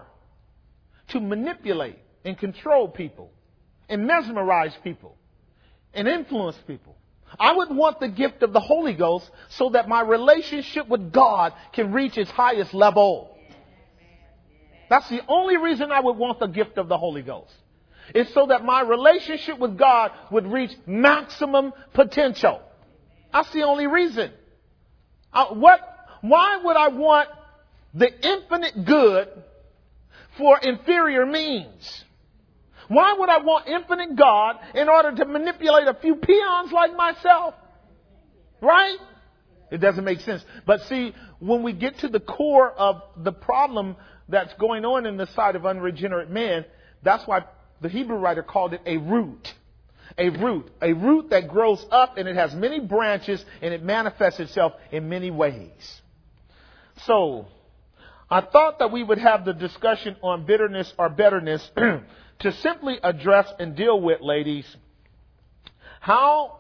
to manipulate and control people and mesmerize people and influence people. I would want the gift of the Holy Ghost so that my relationship with God can reach its highest level. That's the only reason I would want the gift of the Holy Ghost. It's so that my relationship with God would reach maximum potential. That's the only reason. Uh, what? Why would I want the infinite good for inferior means? Why would I want infinite God in order to manipulate a few peons like myself? Right? It doesn't make sense. But see, when we get to the core of the problem that's going on in the sight of unregenerate man, that's why the Hebrew writer called it a root. A root. A root that grows up and it has many branches and it manifests itself in many ways. So, I thought that we would have the discussion on bitterness or betterness to simply address and deal with, ladies, how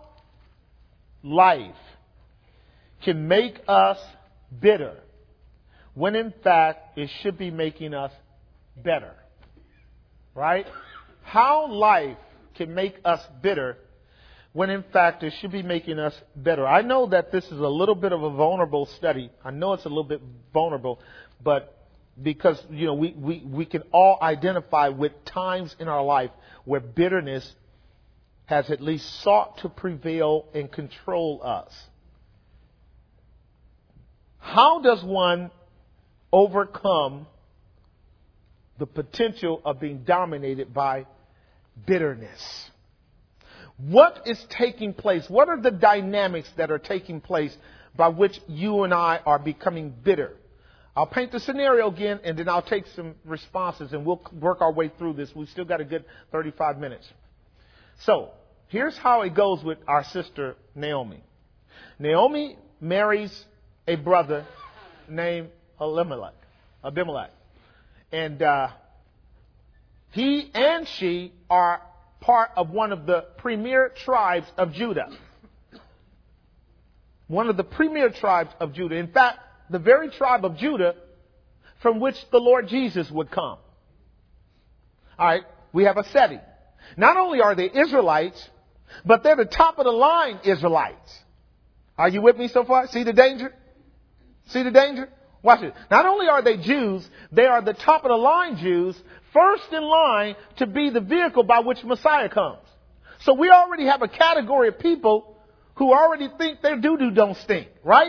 life can make us bitter when in fact it should be making us better. Right? How life can make us bitter when in fact it should be making us better. I know that this is a little bit of a vulnerable study. I know it's a little bit vulnerable, but because, you know, we, we, we can all identify with times in our life where bitterness has at least sought to prevail and control us. How does one overcome the potential of being dominated by bitterness? What is taking place? What are the dynamics that are taking place by which you and I are becoming bitter? I'll paint the scenario again, and then I'll take some responses, and we'll work our way through this. We've still got a good thirty-five minutes. So, here's how it goes with our sister Naomi. Naomi marries a brother named Elimelech, Abimelech. And uh, he and she are part of one of the premier tribes of Judah. One of the premier tribes of Judah. In fact, the very tribe of Judah from which the Lord Jesus would come. All right, we have a setting. Not only are they Israelites, but they're the top of the line Israelites. Are you with me so far? See the danger? See the danger? Watch it. Not only are they Jews, they are the top of the line Jews, first in line to be the vehicle by which Messiah comes. So we already have a category of people who already think their doo-doo don't stink, right?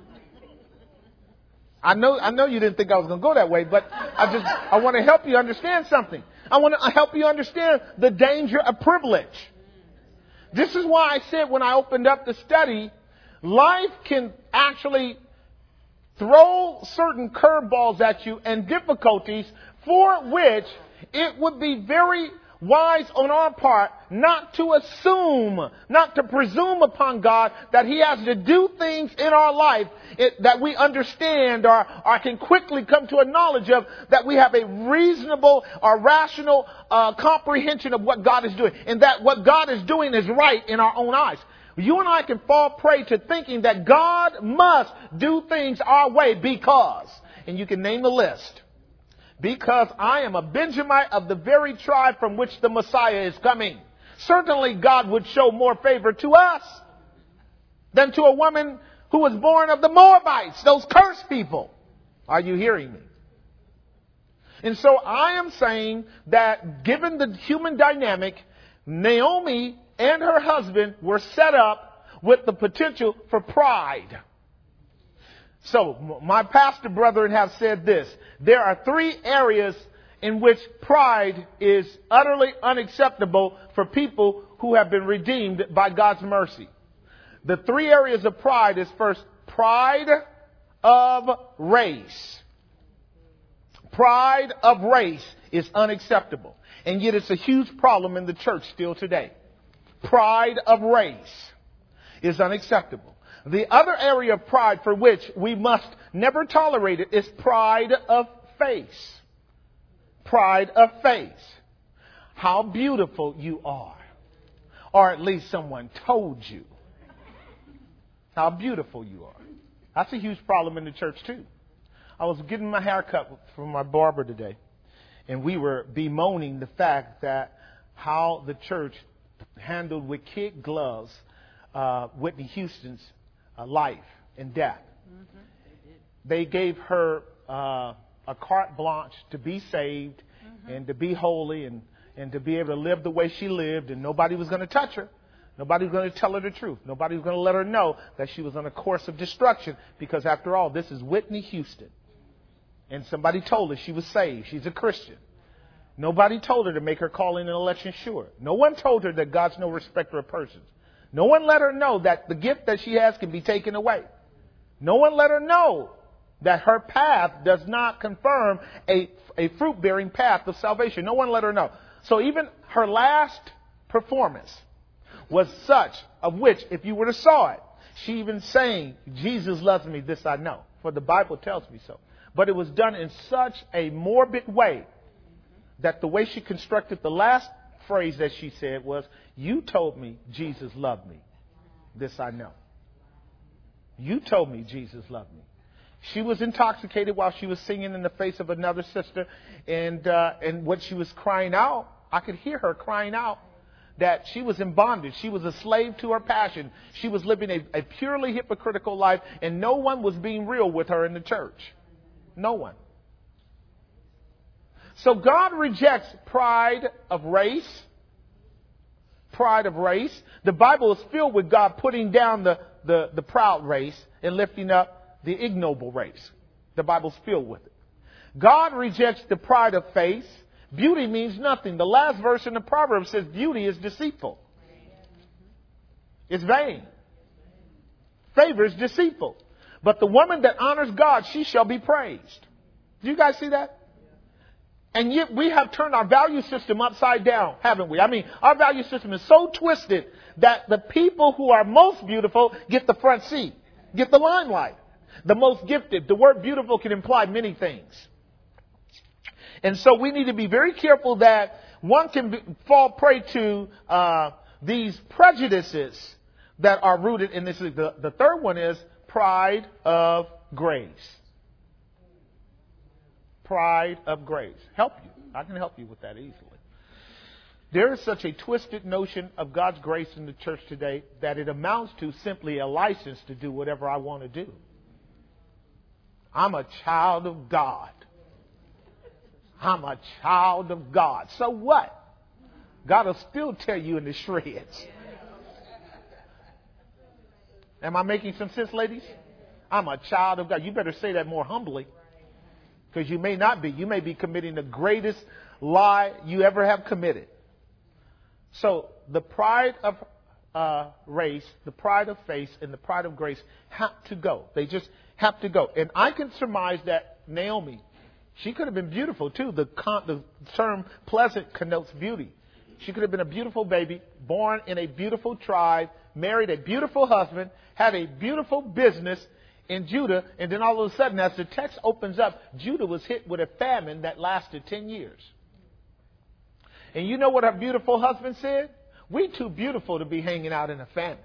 I know, I know you didn't think I was going to go that way, but I just, I want to help you understand something. I want to help you understand the danger of privilege. This is why I said when I opened up the study, life can actually throw certain curveballs at you and difficulties for which it would be very wise on our part not to assume, not to presume upon God that He has to do things in our life it, that we understand or, or can quickly come to a knowledge of, that we have a reasonable or rational uh, comprehension of what God is doing, and that what God is doing is right in our own eyes. You and I can fall prey to thinking that God must do things our way because, and you can name the list. Because I am a Benjamite of the very tribe from which the Messiah is coming. Certainly God would show more favor to us than to a woman who was born of the Moabites, those cursed people. Are you hearing me? And so I am saying that given the human dynamic, Naomi and her husband were set up with the potential for pride. So my pastor brethren have said this. There are three areas in which pride is utterly unacceptable for people who have been redeemed by God's mercy. The three areas of pride is first, pride of race. Pride of race is unacceptable. And yet it's a huge problem in the church still today. Pride of race is unacceptable. The other area of pride for which we must never tolerate it is pride of face. Pride of face. How beautiful you are. Or at least someone told you how beautiful you are. That's a huge problem in the church too. I was getting my hair cut from my barber today, and we were bemoaning the fact that how the church handled with kid gloves uh, Whitney Houston's uh, life and death. Mm-hmm. They gave her uh, a carte blanche to be saved mm-hmm. and to be holy and, and to be able to live the way she lived, and nobody was going to touch her. Nobody was going to tell her the truth. Nobody was going to let her know that she was on a course of destruction, because after all, this is Whitney Houston. And somebody told her she was saved. She's a Christian. Nobody told her to make her calling and election sure. No one told her that God's no respecter of persons. No one let her know that the gift that she has can be taken away. No one let her know that her path does not confirm a, a fruit-bearing path of salvation. No one let her know. So even her last performance was such, of which, if you would have saw it, she even saying, Jesus loves me, this I know, for the Bible tells me so. But it was done in such a morbid way that the way she constructed the last phrase that she said was, you told me Jesus loved me, this I know. You told me Jesus loved me. She was intoxicated while she was singing in the face of another sister, and uh, and what she was crying out, I could hear her crying out that she was in bondage. She was a slave to her passion. She was living a, a purely hypocritical life, and no one was being real with her in the church. No one. So God rejects pride of race. Pride of race. The Bible is filled with God putting down the, the, the proud race and lifting up the ignoble race. The Bible's filled with it. God rejects the pride of face. Beauty means nothing. The last verse in the Proverbs says beauty is deceitful. It's vain. Favor is deceitful. But the woman that honors God, she shall be praised. Do you guys see that? And yet we have turned our value system upside down, haven't we? I mean, our value system is so twisted that the people who are most beautiful get the front seat, get the limelight. The most gifted. The word beautiful can imply many things. And so we need to be very careful that one can be, fall prey to uh, these prejudices that are rooted in this. The, the third one is pride of grace. Pride of grace. Help you. I can help you with that easily. There is such a twisted notion of God's grace in the church today that it amounts to simply a license to do whatever I want to do. I'm a child of God. I'm a child of God. So what? God will still tear you into shreds. Am I making some sense, ladies? I'm a child of God. You better say that more humbly, because you may not be. You may be committing the greatest lie you ever have committed. So the pride of uh, race, the pride of face, and the pride of grace have to go. They just have to go. And I can surmise that Naomi, she could have been beautiful too. The, con- the term pleasant connotes beauty. She could have been a beautiful baby, born in a beautiful tribe, married a beautiful husband, had a beautiful business in Judah, and then all of a sudden, as the text opens up, Judah was hit with a famine that lasted ten years. And you know what her beautiful husband said? We're too beautiful to be hanging out in a famine.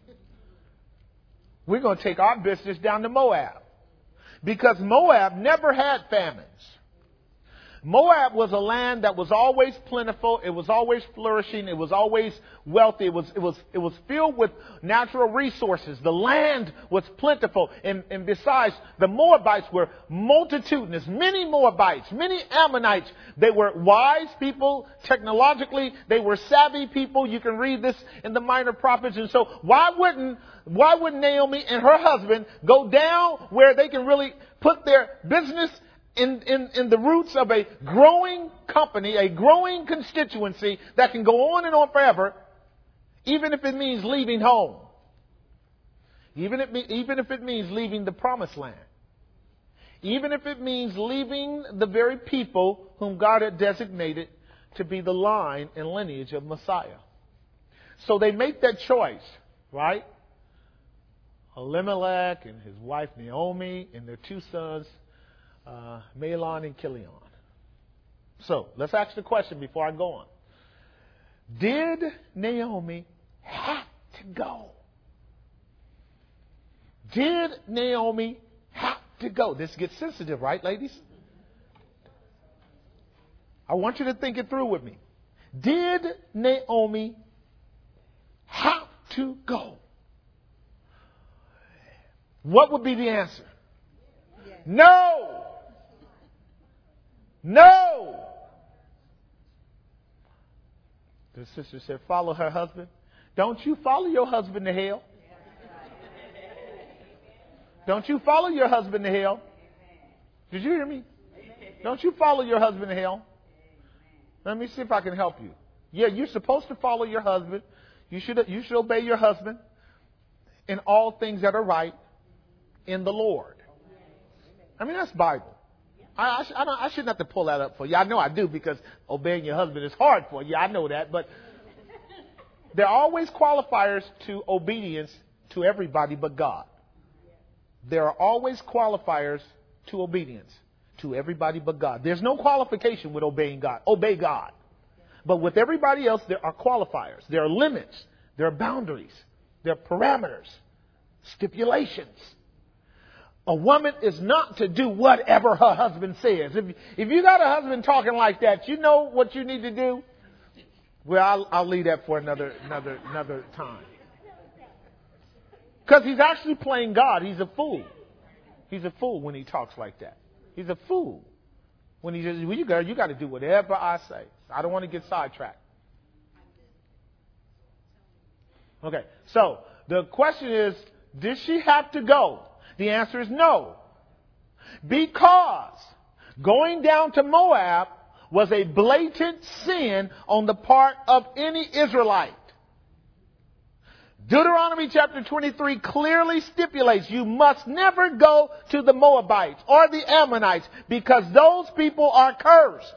We're going to take our business down to Moab. Because Moab never had famines. Moab was a land that was always plentiful. It was always flourishing. It was always wealthy. It was, it was, it was filled with natural resources. The land was plentiful. And, and besides, the Moabites were multitudinous. Many Moabites, many Ammonites. They were wise people. Technologically, they were savvy people. You can read this in the Minor Prophets. And so why wouldn't, why wouldn't Naomi and her husband go down where they can really put their business In, in, in the roots of a growing company, a growing constituency that can go on and on forever, even if it means leaving home, even if, even if it means leaving the promised land, even if it means leaving the very people whom God had designated to be the line and lineage of Messiah. So they make that choice, right? Elimelech and his wife Naomi and their two sons, Uh, Mahlon and Chilion. So let's ask the question before I go on. Did Naomi have to go? Did Naomi have to go? This gets sensitive, right, ladies? I want you to think it through with me. Did Naomi have to go? What would be the answer? No! No! The sister said, follow her husband. Don't you follow your husband to hell. Don't you follow your husband to hell. Did you hear me? Don't you follow your husband to hell. Let me see if I can help you. Yeah, you're supposed to follow your husband. You should, you should obey your husband in all things that are right in the Lord. I mean, that's Bible. I, I, I, don't, I shouldn't have to pull that up for you. I know I do because obeying your husband is hard for you. I know that. But there are always qualifiers to obedience to everybody but God. There are always qualifiers to obedience to everybody but God. There's no qualification with obeying God. Obey God. But with everybody else, there are qualifiers. There are limits. There are boundaries. There are parameters. Stipulations. A woman is not to do whatever her husband says. If, if you got a husband talking like that, you know what you need to do? Well, I'll, I'll leave that for another, another, another time. Because he's actually playing God. He's a fool. He's a fool when he talks like that. He's a fool. When he says, well, you got, you got to do whatever I say. I don't want to get sidetracked. Okay, so the question is, did she have to go? The answer is no. Because going down to Moab was a blatant sin on the part of any Israelite. Deuteronomy chapter twenty-three clearly stipulates you must never go to the Moabites or the Ammonites because those people are cursed.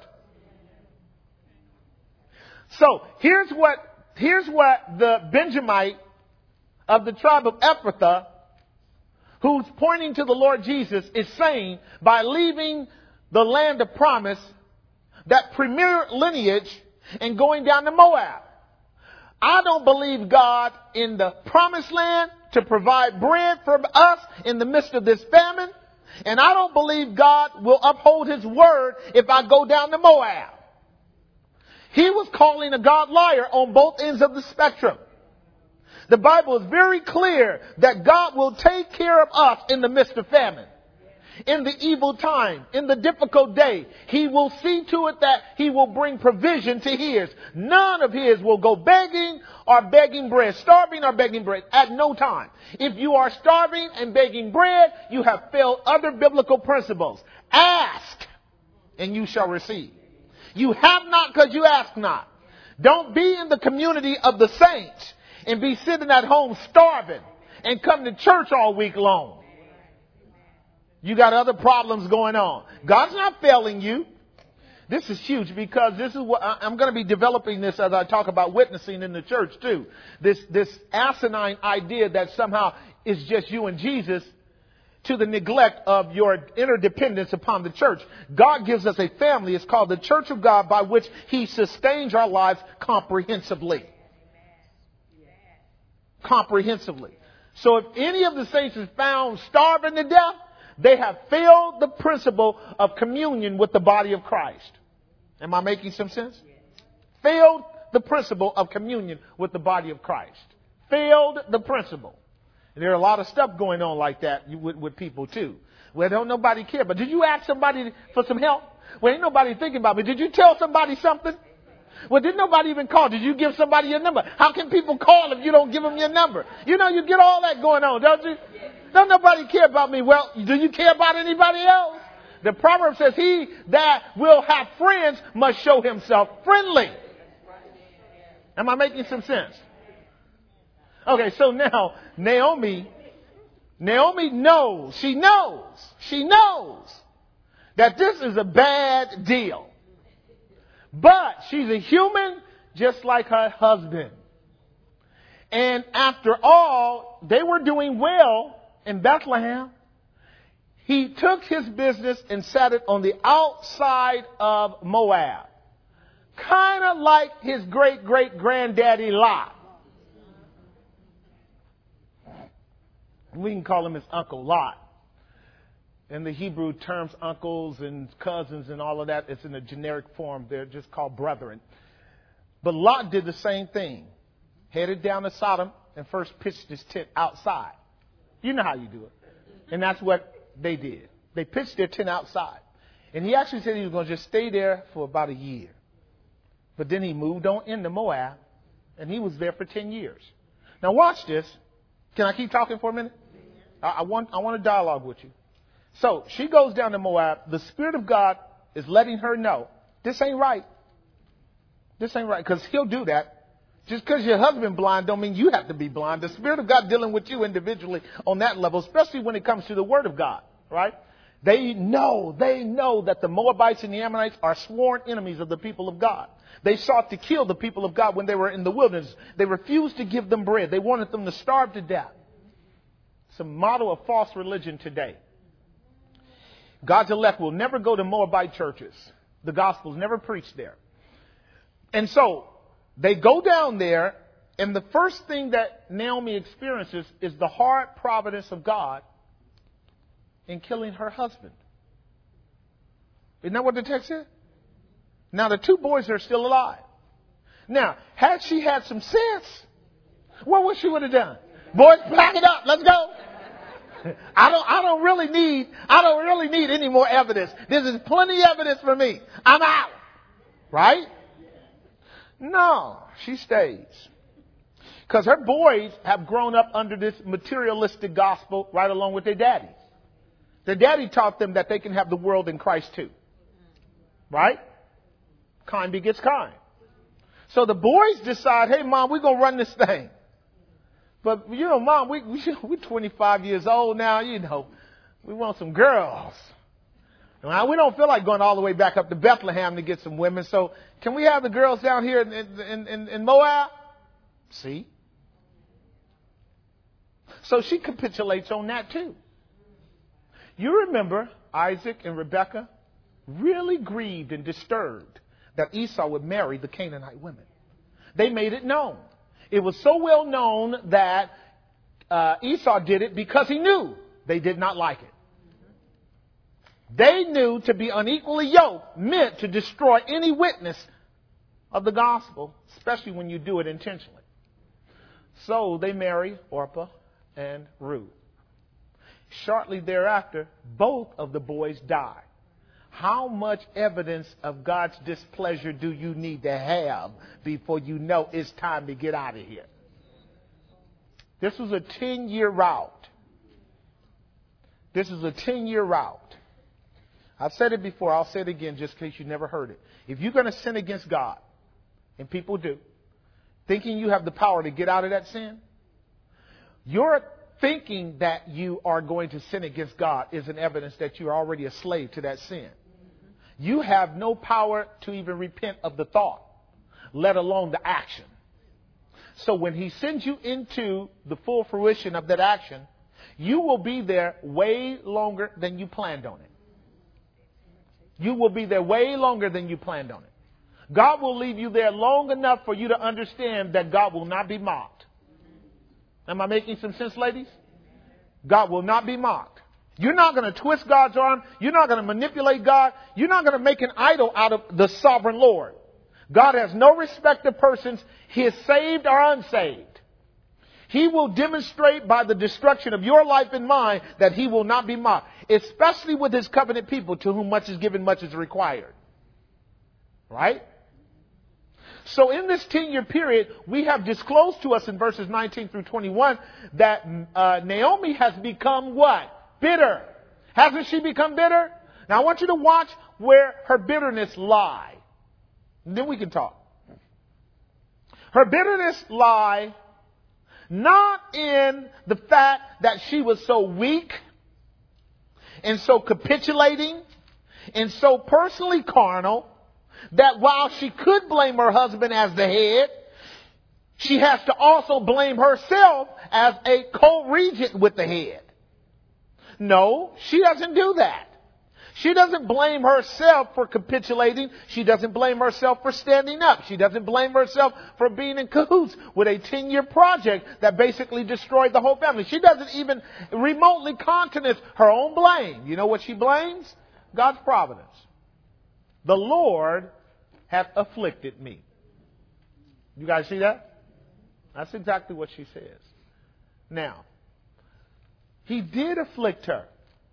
So here's what, here's what the Benjamite of the tribe of Ephrathah, who's pointing to the Lord Jesus, is saying by leaving the land of promise, that premier lineage, and going down to Moab. I don't believe God in the promised land to provide bread for us in the midst of this famine. And I don't believe God will uphold his word if I go down to Moab. He was calling a God liar on both ends of the spectrum. The Bible is very clear that God will take care of us in the midst of famine. In the evil time, in the difficult day, he will see to it that he will bring provision to his. None of his will go begging or begging bread, starving or begging bread at no time. If you are starving and begging bread, you have failed other biblical principles. Ask and you shall receive. You have not because you ask not. Don't be in the community of the saints and be sitting at home starving and come to church all week long. You got other problems going on. God's not failing you. This is huge because this is what I'm going to be developing this as I talk about witnessing in the church too. This, this asinine idea that somehow it's just you and Jesus to the neglect of your interdependence upon the church. God gives us a family. It's called the Church of God, by which he sustains our lives comprehensively. Comprehensively. So if any of the saints is found starving to death, they have failed the principle of communion with the body of Christ. Am I making some sense? Failed the principle of communion with the body of Christ. Failed the principle. And there are a lot of stuff going on like that with, with people too. Well, don't nobody care. But did you ask somebody for some help? Well, ain't nobody thinking about me. Did you tell somebody something? Well, did nobody even call? Did you give somebody your number? How can people call if you don't give them your number? You know, you get all that going on, don't you? Don't nobody care about me. Well, do you care about anybody else? The proverb says, he that will have friends must show himself friendly. Am I making some sense? Okay, so now Naomi, Naomi knows, she knows, she knows that this is a bad deal. But she's a human just like her husband. And after all, they were doing well in Bethlehem. He took his business and set it on the outside of Moab. Kind of like his great-great-granddaddy Lot. We can call him his Uncle Lot. In the Hebrew terms, uncles and cousins and all of that, it's in a generic form. They're just called brethren. But Lot did the same thing. Headed down to Sodom and first pitched his tent outside. You know how you do it. And that's what they did. They pitched their tent outside. And he actually said he was going to just stay there for about a year. But then he moved on into Moab, and he was there for ten years. Now watch this. Can I keep talking for a minute? I, I want I want to dialogue with you. So she goes down to Moab. The Spirit of God is letting her know, this ain't right. This ain't right. Because he'll do that. Just because your husband blind don't mean you have to be blind. The Spirit of God dealing with you individually on that level, especially when it comes to the Word of God. Right? They know, they know that the Moabites and the Ammonites are sworn enemies of the people of God. They sought to kill the people of God when they were in the wilderness. They refused to give them bread. They wanted them to starve to death. It's a model of false religion today. God's elect will never go to Moabite churches. The gospel's never preached there. And so they go down there, and the first thing that Naomi experiences is the hard providence of God in killing her husband. Isn't that what the text said? Now, the two boys are still alive. Now, had she had some sense, what would she would have done? Boys, pack it up. Let's go. I don't, I don't really need, I don't really need any more evidence. This is plenty of evidence for me. I'm out. Right? No, she stays. Because her boys have grown up under this materialistic gospel right along with their daddy. Their daddy taught them that they can have the world in Christ too. Right? Kind begets kind. So the boys decide, hey, Mom, we're going to run this thing. But, you know, Mom, we, we, we're twenty-five years old now. You know, we want some girls. Now, we don't feel like going all the way back up to Bethlehem to get some women. So can we have the girls down here in, in, in, in Moab? See? So she capitulates on that too. You remember Isaac and Rebekah really grieved and disturbed that Esau would marry the Canaanite women. They made it known. It was so well known that uh, Esau did it because he knew they did not like it. They knew to be unequally yoked meant to destroy any witness of the gospel, especially when you do it intentionally. So they marry Orpah and Ruth. Shortly thereafter, both of the boys die. How much evidence of God's displeasure do you need to have before you know it's time to get out of here? This was a ten-year route. This is a ten-year route. I've said it before. I'll say it again just in case you never heard it. If you're going to sin against God, and people do, thinking you have the power to get out of that sin, you're thinking that you are going to sin against God is an evidence that you're already a slave to that sin. You have no power to even repent of the thought, let alone the action. So when he sends you into the full fruition of that action, you will be there way longer than you planned on it. You will be there way longer than you planned on it. God will leave you there long enough for you to understand that God will not be mocked. Am I making some sense, ladies? God will not be mocked. You're not going to twist God's arm. You're not going to manipulate God. You're not going to make an idol out of the sovereign Lord. God has no respect of persons. He is saved or unsaved. He will demonstrate by the destruction of your life and mine that he will not be mocked, especially with his covenant people, to whom much is given, much is required. Right? So in this ten-year period, we have disclosed to us in verses nineteen through twenty-one that uh, Naomi has become what? Bitter. Hasn't she become bitter? Now I want you to watch where her bitterness lie. And then we can talk. Her bitterness lie not in the fact that she was so weak and so capitulating and so personally carnal that while she could blame her husband as the head, she has to also blame herself as a co-regent with the head. No, she doesn't do that. She doesn't blame herself for capitulating. She doesn't blame herself for standing up. She doesn't blame herself for being in cahoots with a ten-year project that basically destroyed the whole family. She doesn't even remotely countenance her own blame. You know what she blames? God's providence. The Lord hath afflicted me. You guys see that? That's exactly what she says. Now, he did afflict her.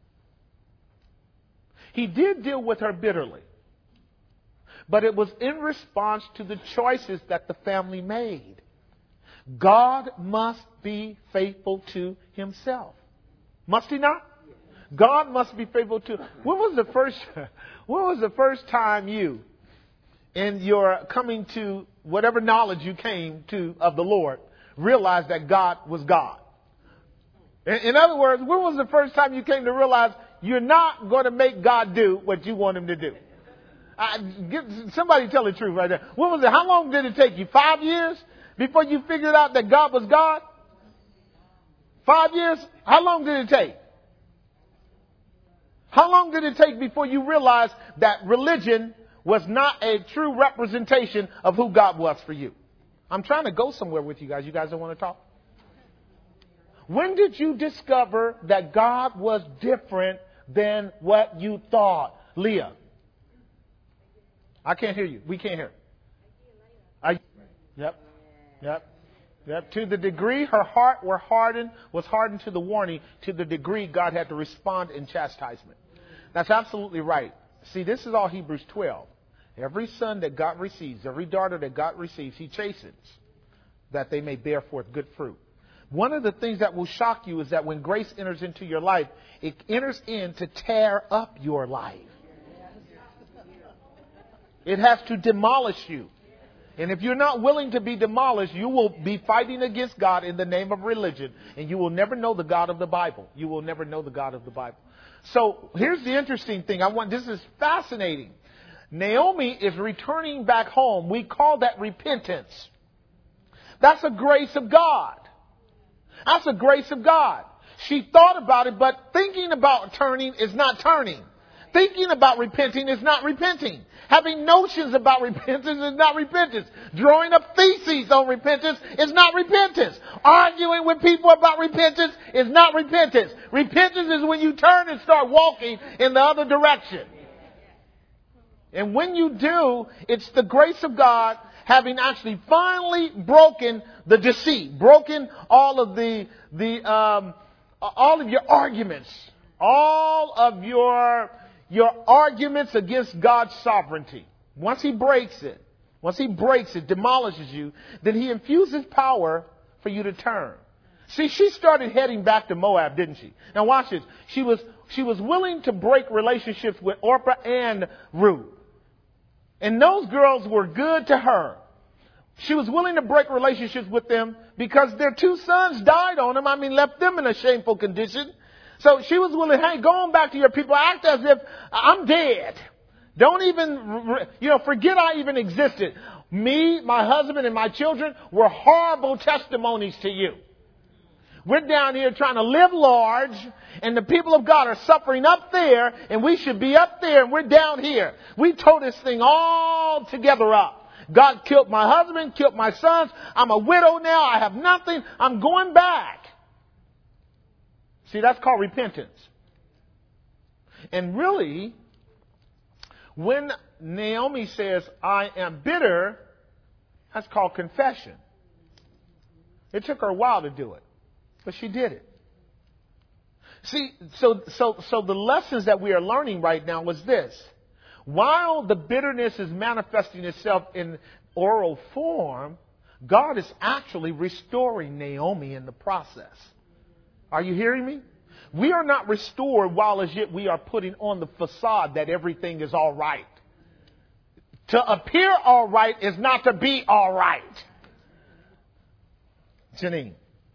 He did deal with her bitterly. But it was in response to the choices that the family made. God must be faithful to himself. Must he not? God must be faithful to. When was the first when was the first time you, in your coming to whatever knowledge you came to of the Lord, realized that God was God? In, in other words, when was the first time you came to realize you're not going to make God do what you want him to do? I, get, somebody tell the truth right there. When was it? How long did it take you? Five years before you figured out that God was God? Five years? How long did it take? How long did it take before you realized that religion was not a true representation of who God was for you? I'm trying to go somewhere with you guys. You guys don't want to talk? When did you discover that God was different than what you thought? Leah. I can't hear you. We can't hear. I, yep. Yep. Yep. To the degree her heart were hardened, was hardened to the warning, to the degree God had to respond in chastisement. That's absolutely right. See, this is all Hebrews twelve. Every son that God receives, every daughter that God receives, he chastens, that they may bear forth good fruit. One of the things that will shock you is that when grace enters into your life, it enters in to tear up your life. It has to demolish you. And if you're not willing to be demolished, you will be fighting against God in the name of religion. And you will never know the God of the Bible. You will never know the God of the Bible. So here's the interesting thing. I want, this is fascinating. Naomi is returning back home. We call that repentance. That's a grace of God. That's a grace of God. She thought about it, but thinking about turning is not turning. Thinking about repenting is not repenting. Having notions about repentance is not repentance. Drawing up theses on repentance is not repentance. Arguing with people about repentance is not repentance. Repentance is when you turn and start walking in the other direction. And when you do, it's the grace of God having actually finally broken the deceit, broken all of the the um, all of your arguments, all of your your arguments against God's sovereignty. Once he breaks it, once he breaks it, demolishes you, then he infuses power for you to turn. See, she started heading back to Moab, didn't she? Now watch this. She was she was willing to break relationships with Orpah and Ruth. And those girls were good to her. She was willing to break relationships with them because their two sons died on them. I mean, left them in a shameful condition. So she was willing, hey, go on back to your people. Act as if I'm dead. Don't even, you know, forget I even existed. Me, my husband, and my children were horrible testimonies to you. We're down here trying to live large, and the people of God are suffering up there, and we should be up there, and we're down here. We tore this thing all together up. God killed my husband, killed my sons. I'm a widow now. I have nothing. I'm going back. See, that's called repentance. And really, when Naomi says, I am bitter, that's called confession. It took her a while to do it, but she did it. See, so, so, so the lessons that we are learning right now is this. While the bitterness is manifesting itself in oral form, God is actually restoring Naomi in the process. Are you hearing me? We are not restored while as yet we are putting on the facade that everything is all right. To appear all right is not to be all right. Janine.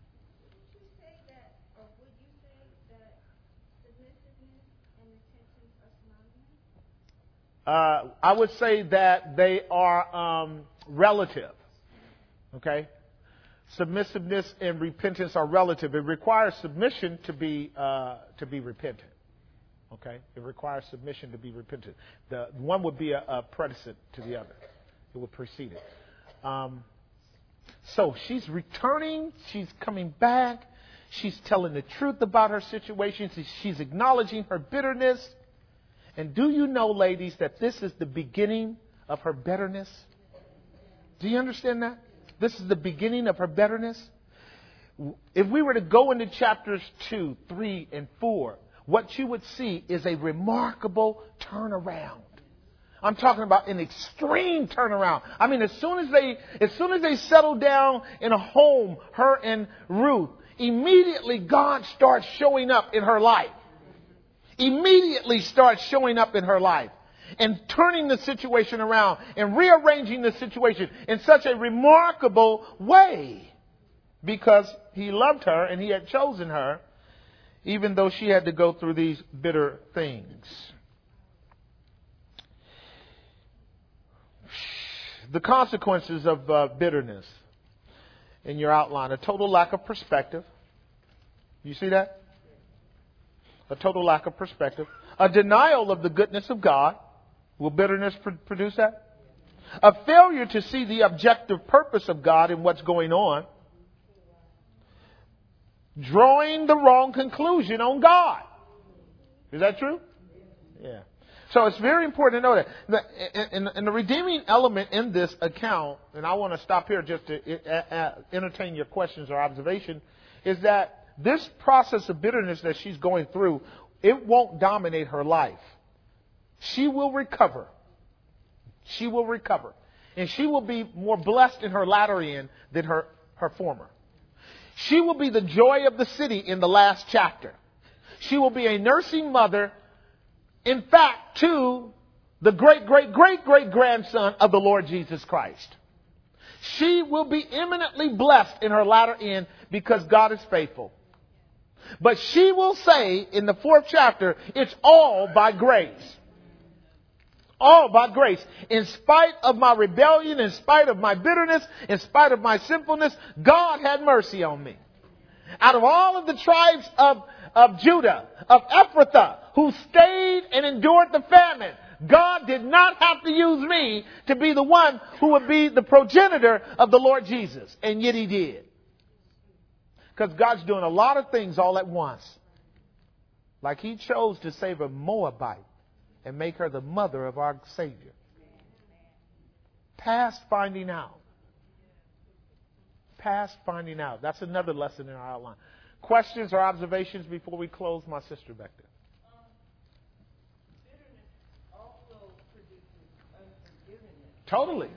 Uh, I would say that they are um, relative. Okay? Submissiveness and repentance are relative. It requires submission to be uh, to be repentant. Okay? It requires submission to be repentant. The one would be a, a predecessor to the other. It would precede it. Um, so she's returning. She's coming back. She's telling the truth about her situation. She's acknowledging her bitterness. And do you know, ladies, that this is the beginning of her bitterness? Do you understand that? This is the beginning of her bitterness. If we were to go into chapters two, three, and four, what you would see is a remarkable turnaround. I'm talking about an extreme turnaround. I mean, as soon as they, as soon as they settle down in a home, her and Ruth, immediately God starts showing up in her life. Immediately starts showing up in her life and turning the situation around and rearranging the situation in such a remarkable way because he loved her and he had chosen her even though she had to go through these bitter things. The consequences of uh, bitterness in your outline, a total lack of perspective. You see that? A total lack of perspective. A denial of the goodness of God. Will bitterness pr- produce that? A failure to see the objective purpose of God in what's going on. Drawing the wrong conclusion on God. Is that true? Yeah. So it's very important to know that. And the, the redeeming element in this account, and I want to stop here just to entertain your questions or observation, is that this process of bitterness that she's going through, it won't dominate her life. She will recover. She will recover. And she will be more blessed in her latter end than her, her former. She will be the joy of the city in the last chapter. She will be a nursing mother, in fact, to the great, great, great, great grandson of the Lord Jesus Christ. She will be eminently blessed in her latter end because God is faithful. But she will say in the fourth chapter, it's all by grace. All by grace. In spite of my rebellion, in spite of my bitterness, in spite of my sinfulness, God had mercy on me. Out of all of the tribes of, of Judah, of Ephrathah, who stayed and endured the famine, God did not have to use me to be the one who would be the progenitor of the Lord Jesus. And yet he did. Because God's doing a lot of things all at once. Like he chose to save a Moabite and make her the mother of our Savior. Past finding out. Past finding out. That's another lesson in our outline. Questions or observations before we close? My sister back there. Um, bitterness also produces unforgiveness. Totally.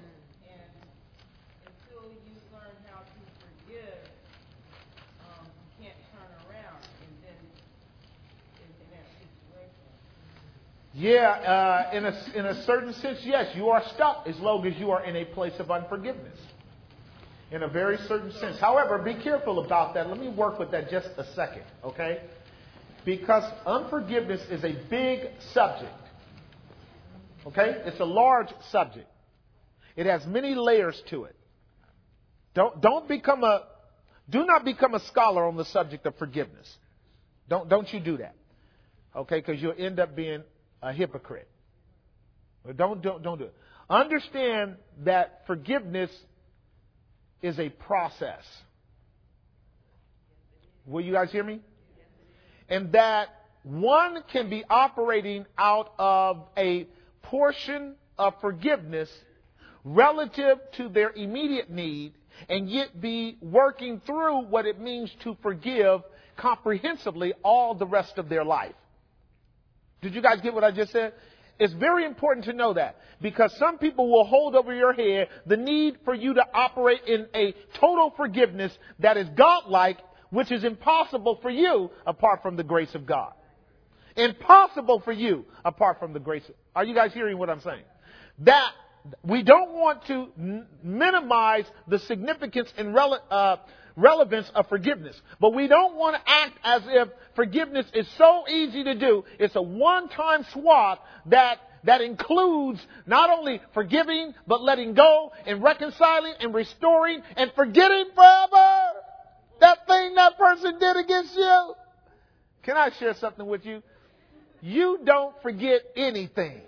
Yeah, uh, in a, in a certain sense, yes, you are stuck as long as you are in a place of unforgiveness. In a very certain sense. However, be careful about that. Let me work with that just a second, okay? Because unforgiveness is a big subject. Okay? It's a large subject. It has many layers to it. Don't, don't become a, do not become a scholar on the subject of forgiveness. Don't, don't you do that. Okay? Because you'll end up being a hypocrite. Don't, don't, don't do it. Understand that forgiveness is a process. Will you guys hear me? And that one can be operating out of a portion of forgiveness relative to their immediate need and yet be working through what it means to forgive comprehensively all the rest of their life. Did you guys get what I just said? It's very important to know that, because some people will hold over your head the need for you to operate in a total forgiveness that is godlike, which is impossible for you apart from the grace of God. Impossible for you apart from the grace of... Are you guys hearing what I'm saying? That we don't want to n- minimize the significance and rele- uh, relevance of forgiveness. But we don't want to act as if forgiveness is so easy to do. It's a one-time swap that that includes not only forgiving, but letting go and reconciling and restoring and forgetting forever that thing that person did against you. Can I share something with you? You don't forget anything.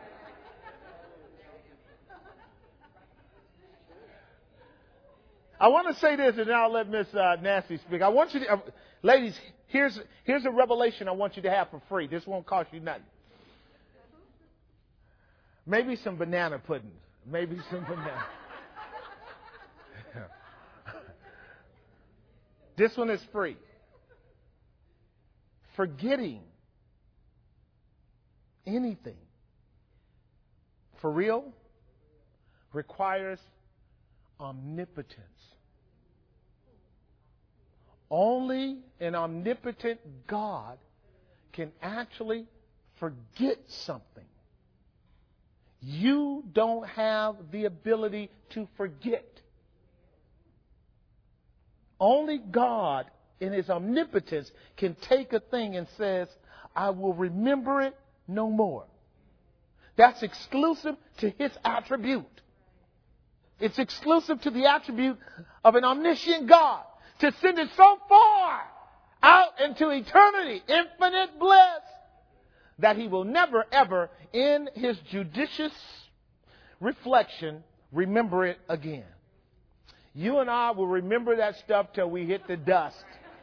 I want to say this, and then I'll let Miss uh, Nancy speak. I want you to, uh, ladies, here's here's a revelation I want you to have for free. This won't cost you nothing. Maybe some banana pudding. Maybe some banana. This one is free. Forgetting anything for real requires omnipotence. Only an omnipotent God can actually forget something. You don't have the ability to forget. Only God in His omnipotence can take a thing and says, I will remember it no more. That's exclusive to His attribute. It's exclusive to the attribute of an omniscient God to send it so far out into eternity, infinite bliss, that He will never, ever, in His judicious reflection, remember it again. You and I will remember that stuff till we hit the dust.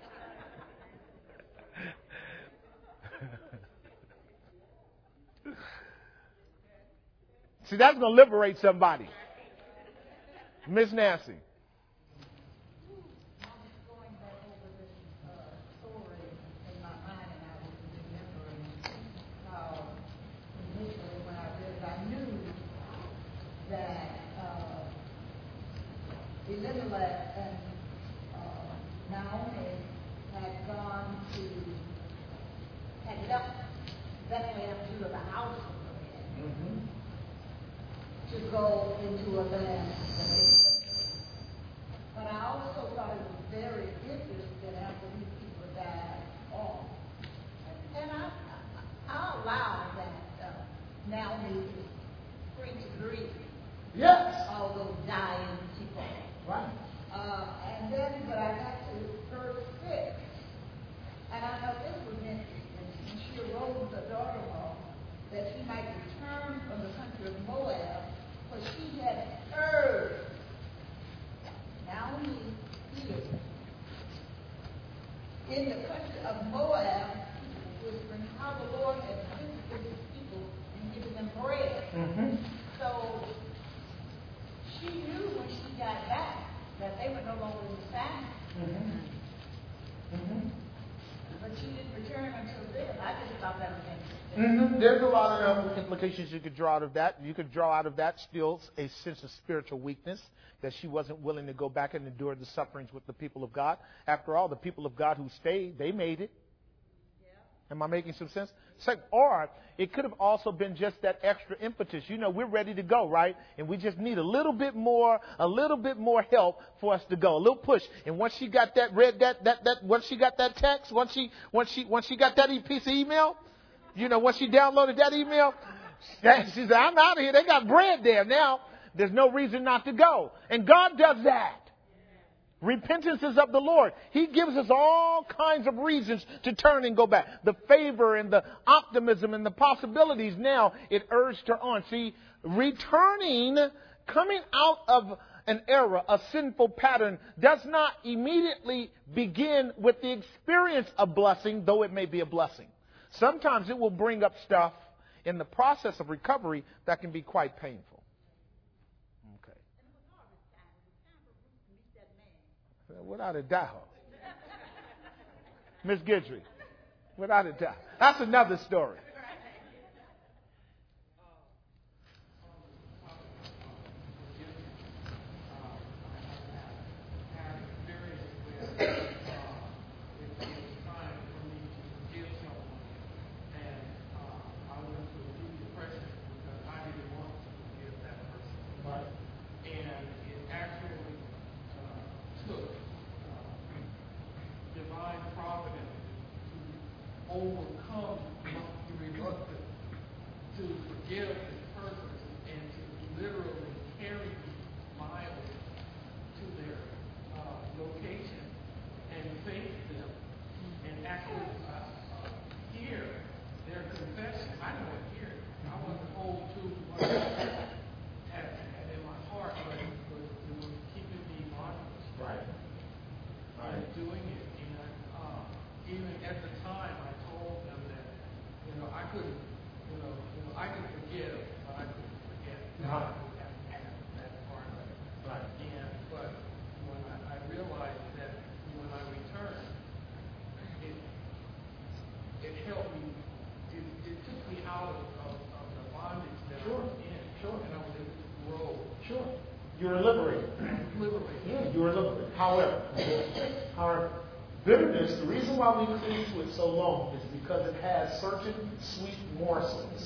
See, that's going to liberate somebody. Miss Nancy. Elimelech and uh, Naomi had gone to, had left Bethlehem to the house of the man mm-hmm. to go into a land that they couldn't. But I also thought it was very interesting after these people died off. And I, I, I allow that uh, Naomi is free to grieve. Yes. All those dying people. Right. Uh, and then, but I got to verse six, and I thought this was interesting. And she arose her daughter-in-law that she might return from the country of Moab, for she had heard Naomi here in the country of Moab, whispering how the Lord had visited His people and given them bread. Mm-hmm. So she knew when she got back that they were no longer in the family. Mm-hmm. Mm-hmm. But she didn't return until then. I just thought that was interesting. Mm-hmm. There's a lot of implications you could draw out of that. You could draw out of that still a sense of spiritual weakness, that she wasn't willing to go back and endure the sufferings with the people of God. After all, the people of God who stayed, they made it. Am I making some sense? Second, or it could have also been just that extra impetus. You know, we're ready to go, right? And we just need a little bit more, a little bit more help for us to go, a little push. And once she got that, read that, that, that, once she got that text, once she, once she, once she got that piece of email, you know, once she downloaded that email, she said, I'm out of here. They got bread there now. There's no reason not to go. And God does that. Repentance is of the Lord. He gives us all kinds of reasons to turn and go back. The favor and the optimism and the possibilities. Now, it urged her on. See, returning, coming out of an era, a sinful pattern, does not immediately begin with the experience of blessing, though it may be a blessing. Sometimes it will bring up stuff in the process of recovery that can be quite painful. Okay. Without a doubt. Miss Guidry, without a doubt. That's another story. Overcome the reluctance to forgive this person and to literally carry miles to their uh, location and face them and actually uh, hear their confession. I know it here. I wasn't hold to what I had, had in my heart, but it was, it was keeping me honest. Right. Right. And doing it. And uh, even at the time, I told them that, you know, I couldn't, you know, you know, I could forgive, but I couldn't forget. Uh-huh. That part of it. Right. And but when I, I realized that when I returned, it it helped me. It, it took me out of, of, of the bondage that Sure. I was in. Sure. And I was able to grow. Sure. You were liberated. Liberated. Yeah, you were liberated. However, however, bitterness, the reason why we cling to it so long is because it has certain sweet morsels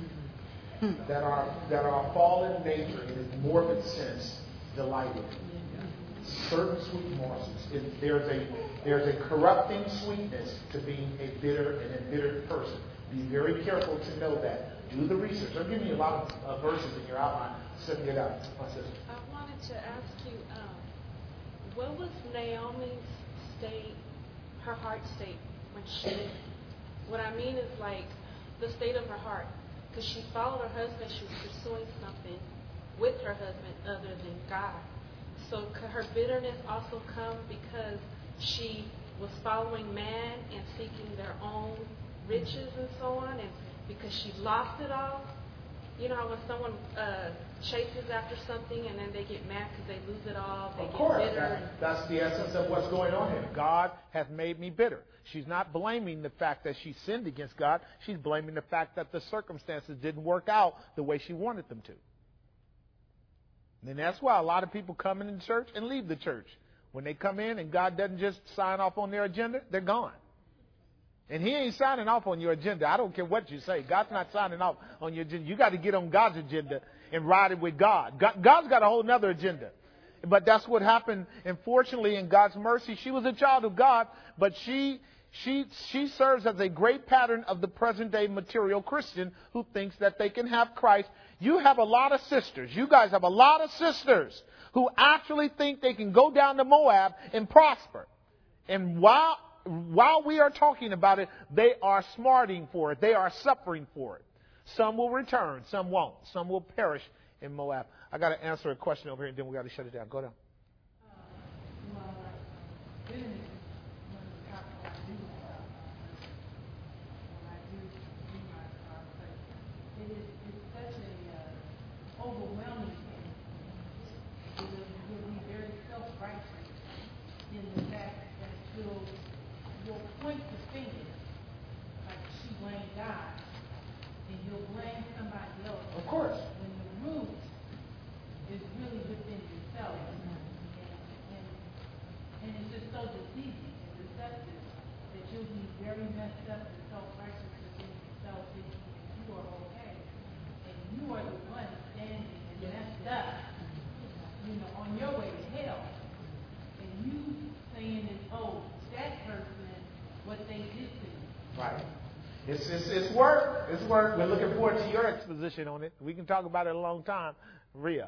that are that are fallen nature in its morbid sense delighted. Certain sweet morsels. It, there's a there's a corrupting sweetness to being a bitter and embittered person. Be very careful to know that. Do the research. I'm giving you a lot of uh, verses in your outline. Setting it up. What's this? I wanted to ask you, um, what was Naomi's state, her heart state, when she, what I mean is like the state of her heart. Because she followed her husband, she was pursuing something with her husband other than God. So could her bitterness also come because she was following man and seeking their own riches and so on, and because she lost it all? You know how when someone uh, chases after something and then they get mad because they lose it all, they Of get course, bitter. that, that's the essence of what's going on here. God hath made me bitter. She's not blaming the fact that she sinned against God. She's blaming the fact that the circumstances didn't work out the way she wanted them to. And that's why a lot of people come into church and leave the church. When they come in and God doesn't just sign off on their agenda, they're gone. And he ain't signing off on your agenda. I don't care what you say. God's not signing off on your agenda. You got to get on God's agenda and ride it with God. God. God's got a whole other agenda. But that's what happened. Unfortunately, in God's mercy, she was a child of God, but she she she serves as a great pattern of the present-day material Christian who thinks that they can have Christ. You have a lot of sisters. You guys have a lot of sisters who actually think they can go down to Moab and prosper. And while While we are talking about it, they are smarting for it. They are suffering for it. Some will return. Some won't. Some will perish in Moab. I got to answer a question over here, and then we got to shut it down. Go down. Overwhelming thing. It will be very self-righteous in the fact that you'll, you'll point the finger, like she blamed God, and you'll blame somebody else. Of course. When the root is really within yourself. And, and, and it's just so deceiving and deceptive that you'll be very messed up and self-righteous within yourself thinking that you are okay. And you are the one standing and messed up, you know, on your way to hell. And you saying that, oh, that person, what they did to you. Right. It's, it's, it's work. It's work. We're looking forward to your exposition on it. We can talk about it a long time. Rhea.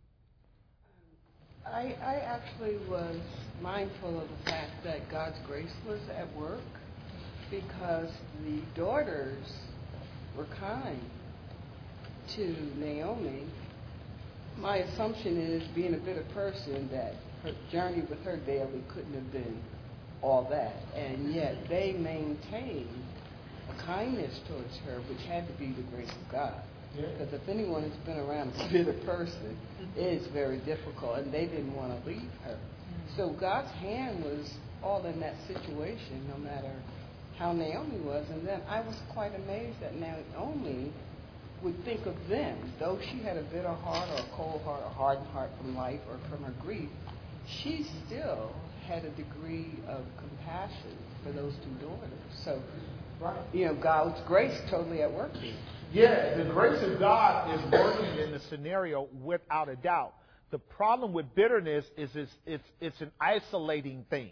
I, I actually was mindful of the fact that God's grace was at work because the daughters were kind to Naomi. My assumption is, being a bitter person, that her journey with her daily couldn't have been all that. And yet they maintained a kindness towards her, which had to be the grace of God. Yeah. Because if anyone has been around a bitter person, it is very difficult, and they didn't want to leave her. So God's hand was all in that situation, no matter how Naomi was. And then I was quite amazed that Naomi would think of them, though she had a bitter heart or a cold heart or hardened heart from life or from her grief, she still had a degree of compassion for those two daughters. So, Right. you know, God's grace totally at work here. Yeah, the grace of God is working in the scenario without a doubt. The problem with bitterness is it's, it's, it's an isolating thing.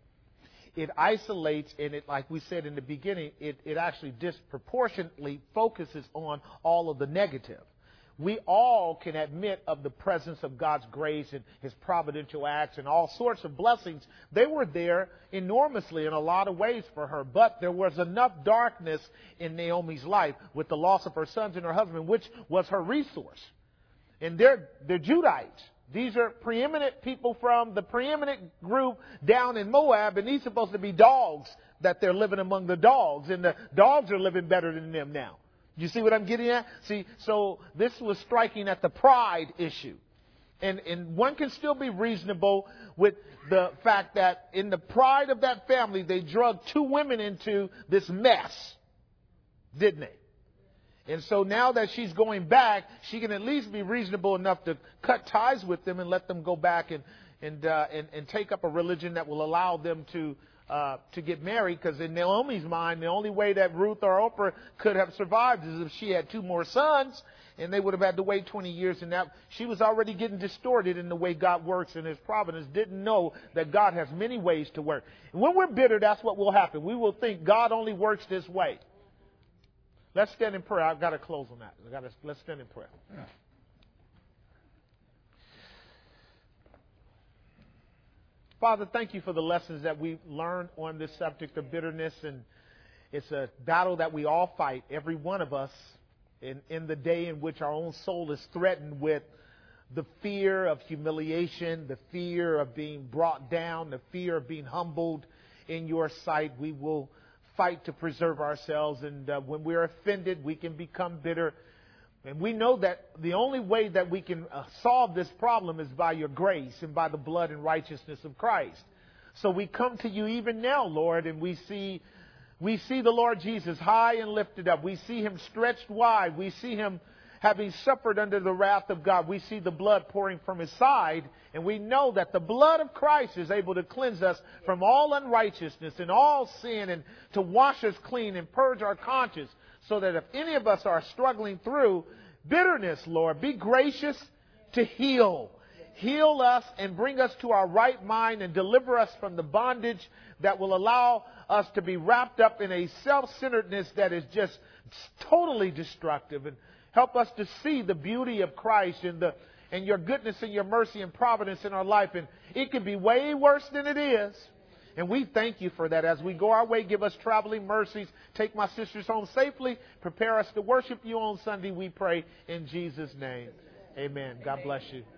It isolates, and it, like we said in the beginning, it, it actually disproportionately focuses on all of the negative. We all can admit of the presence of God's grace and His providential acts and all sorts of blessings. They were there enormously in a lot of ways for her, but there was enough darkness in Naomi's life with the loss of her sons and her husband, which was her resource. And they're, they're Judites. These are preeminent people from the preeminent group down in Moab, and these are supposed to be dogs that they're living among the dogs, and the dogs are living better than them now. You see what I'm getting at? See, so this was striking at the pride issue. And, and one can still be reasonable with the fact that in the pride of that family, they drug two women into this mess, didn't they? And so now that she's going back, she can at least be reasonable enough to cut ties with them and let them go back and and uh, and, and take up a religion that will allow them to uh, to get married. Because in Naomi's mind, the only way that Ruth or Oprah could have survived is if she had two more sons, and they would have had to wait twenty years. And that she was already getting distorted in the way God works in His providence. Didn't know that God has many ways to work. And when we're bitter, that's what will happen. We will think God only works this way. Let's stand in prayer. I've got to close on that. I've got to, let's stand in prayer. Yeah. Father, thank you for the lessons that we've learned on this subject of bitterness. And it's a battle that we all fight, every one of us, in, in the day in which our own soul is threatened with the fear of humiliation, the fear of being brought down, the fear of being humbled in your sight. We will fight to preserve ourselves, and uh, when we're offended, we can become bitter. And we know that the only way that we can uh, solve this problem is by your grace and by the blood and righteousness of Christ. So we come to you even now, Lord, and we see we see the Lord Jesus high and lifted up. We see Him stretched wide. We see Him having suffered under the wrath of God. We see the blood pouring from His side, and we know that the blood of Christ is able to cleanse us from all unrighteousness and all sin, and to wash us clean and purge our conscience, so that if any of us are struggling through bitterness, Lord, be gracious to heal. Heal us and bring us to our right mind and deliver us from the bondage that will allow us to be wrapped up in a self-centeredness that is just totally destructive. And help us to see the beauty of Christ and the and your goodness and your mercy and providence in our life. And it could be way worse than it is. And we thank you for that. As we go our way, give us traveling mercies. Take my sisters home safely. Prepare us to worship you on Sunday, we pray in Jesus' name. Amen. God bless you.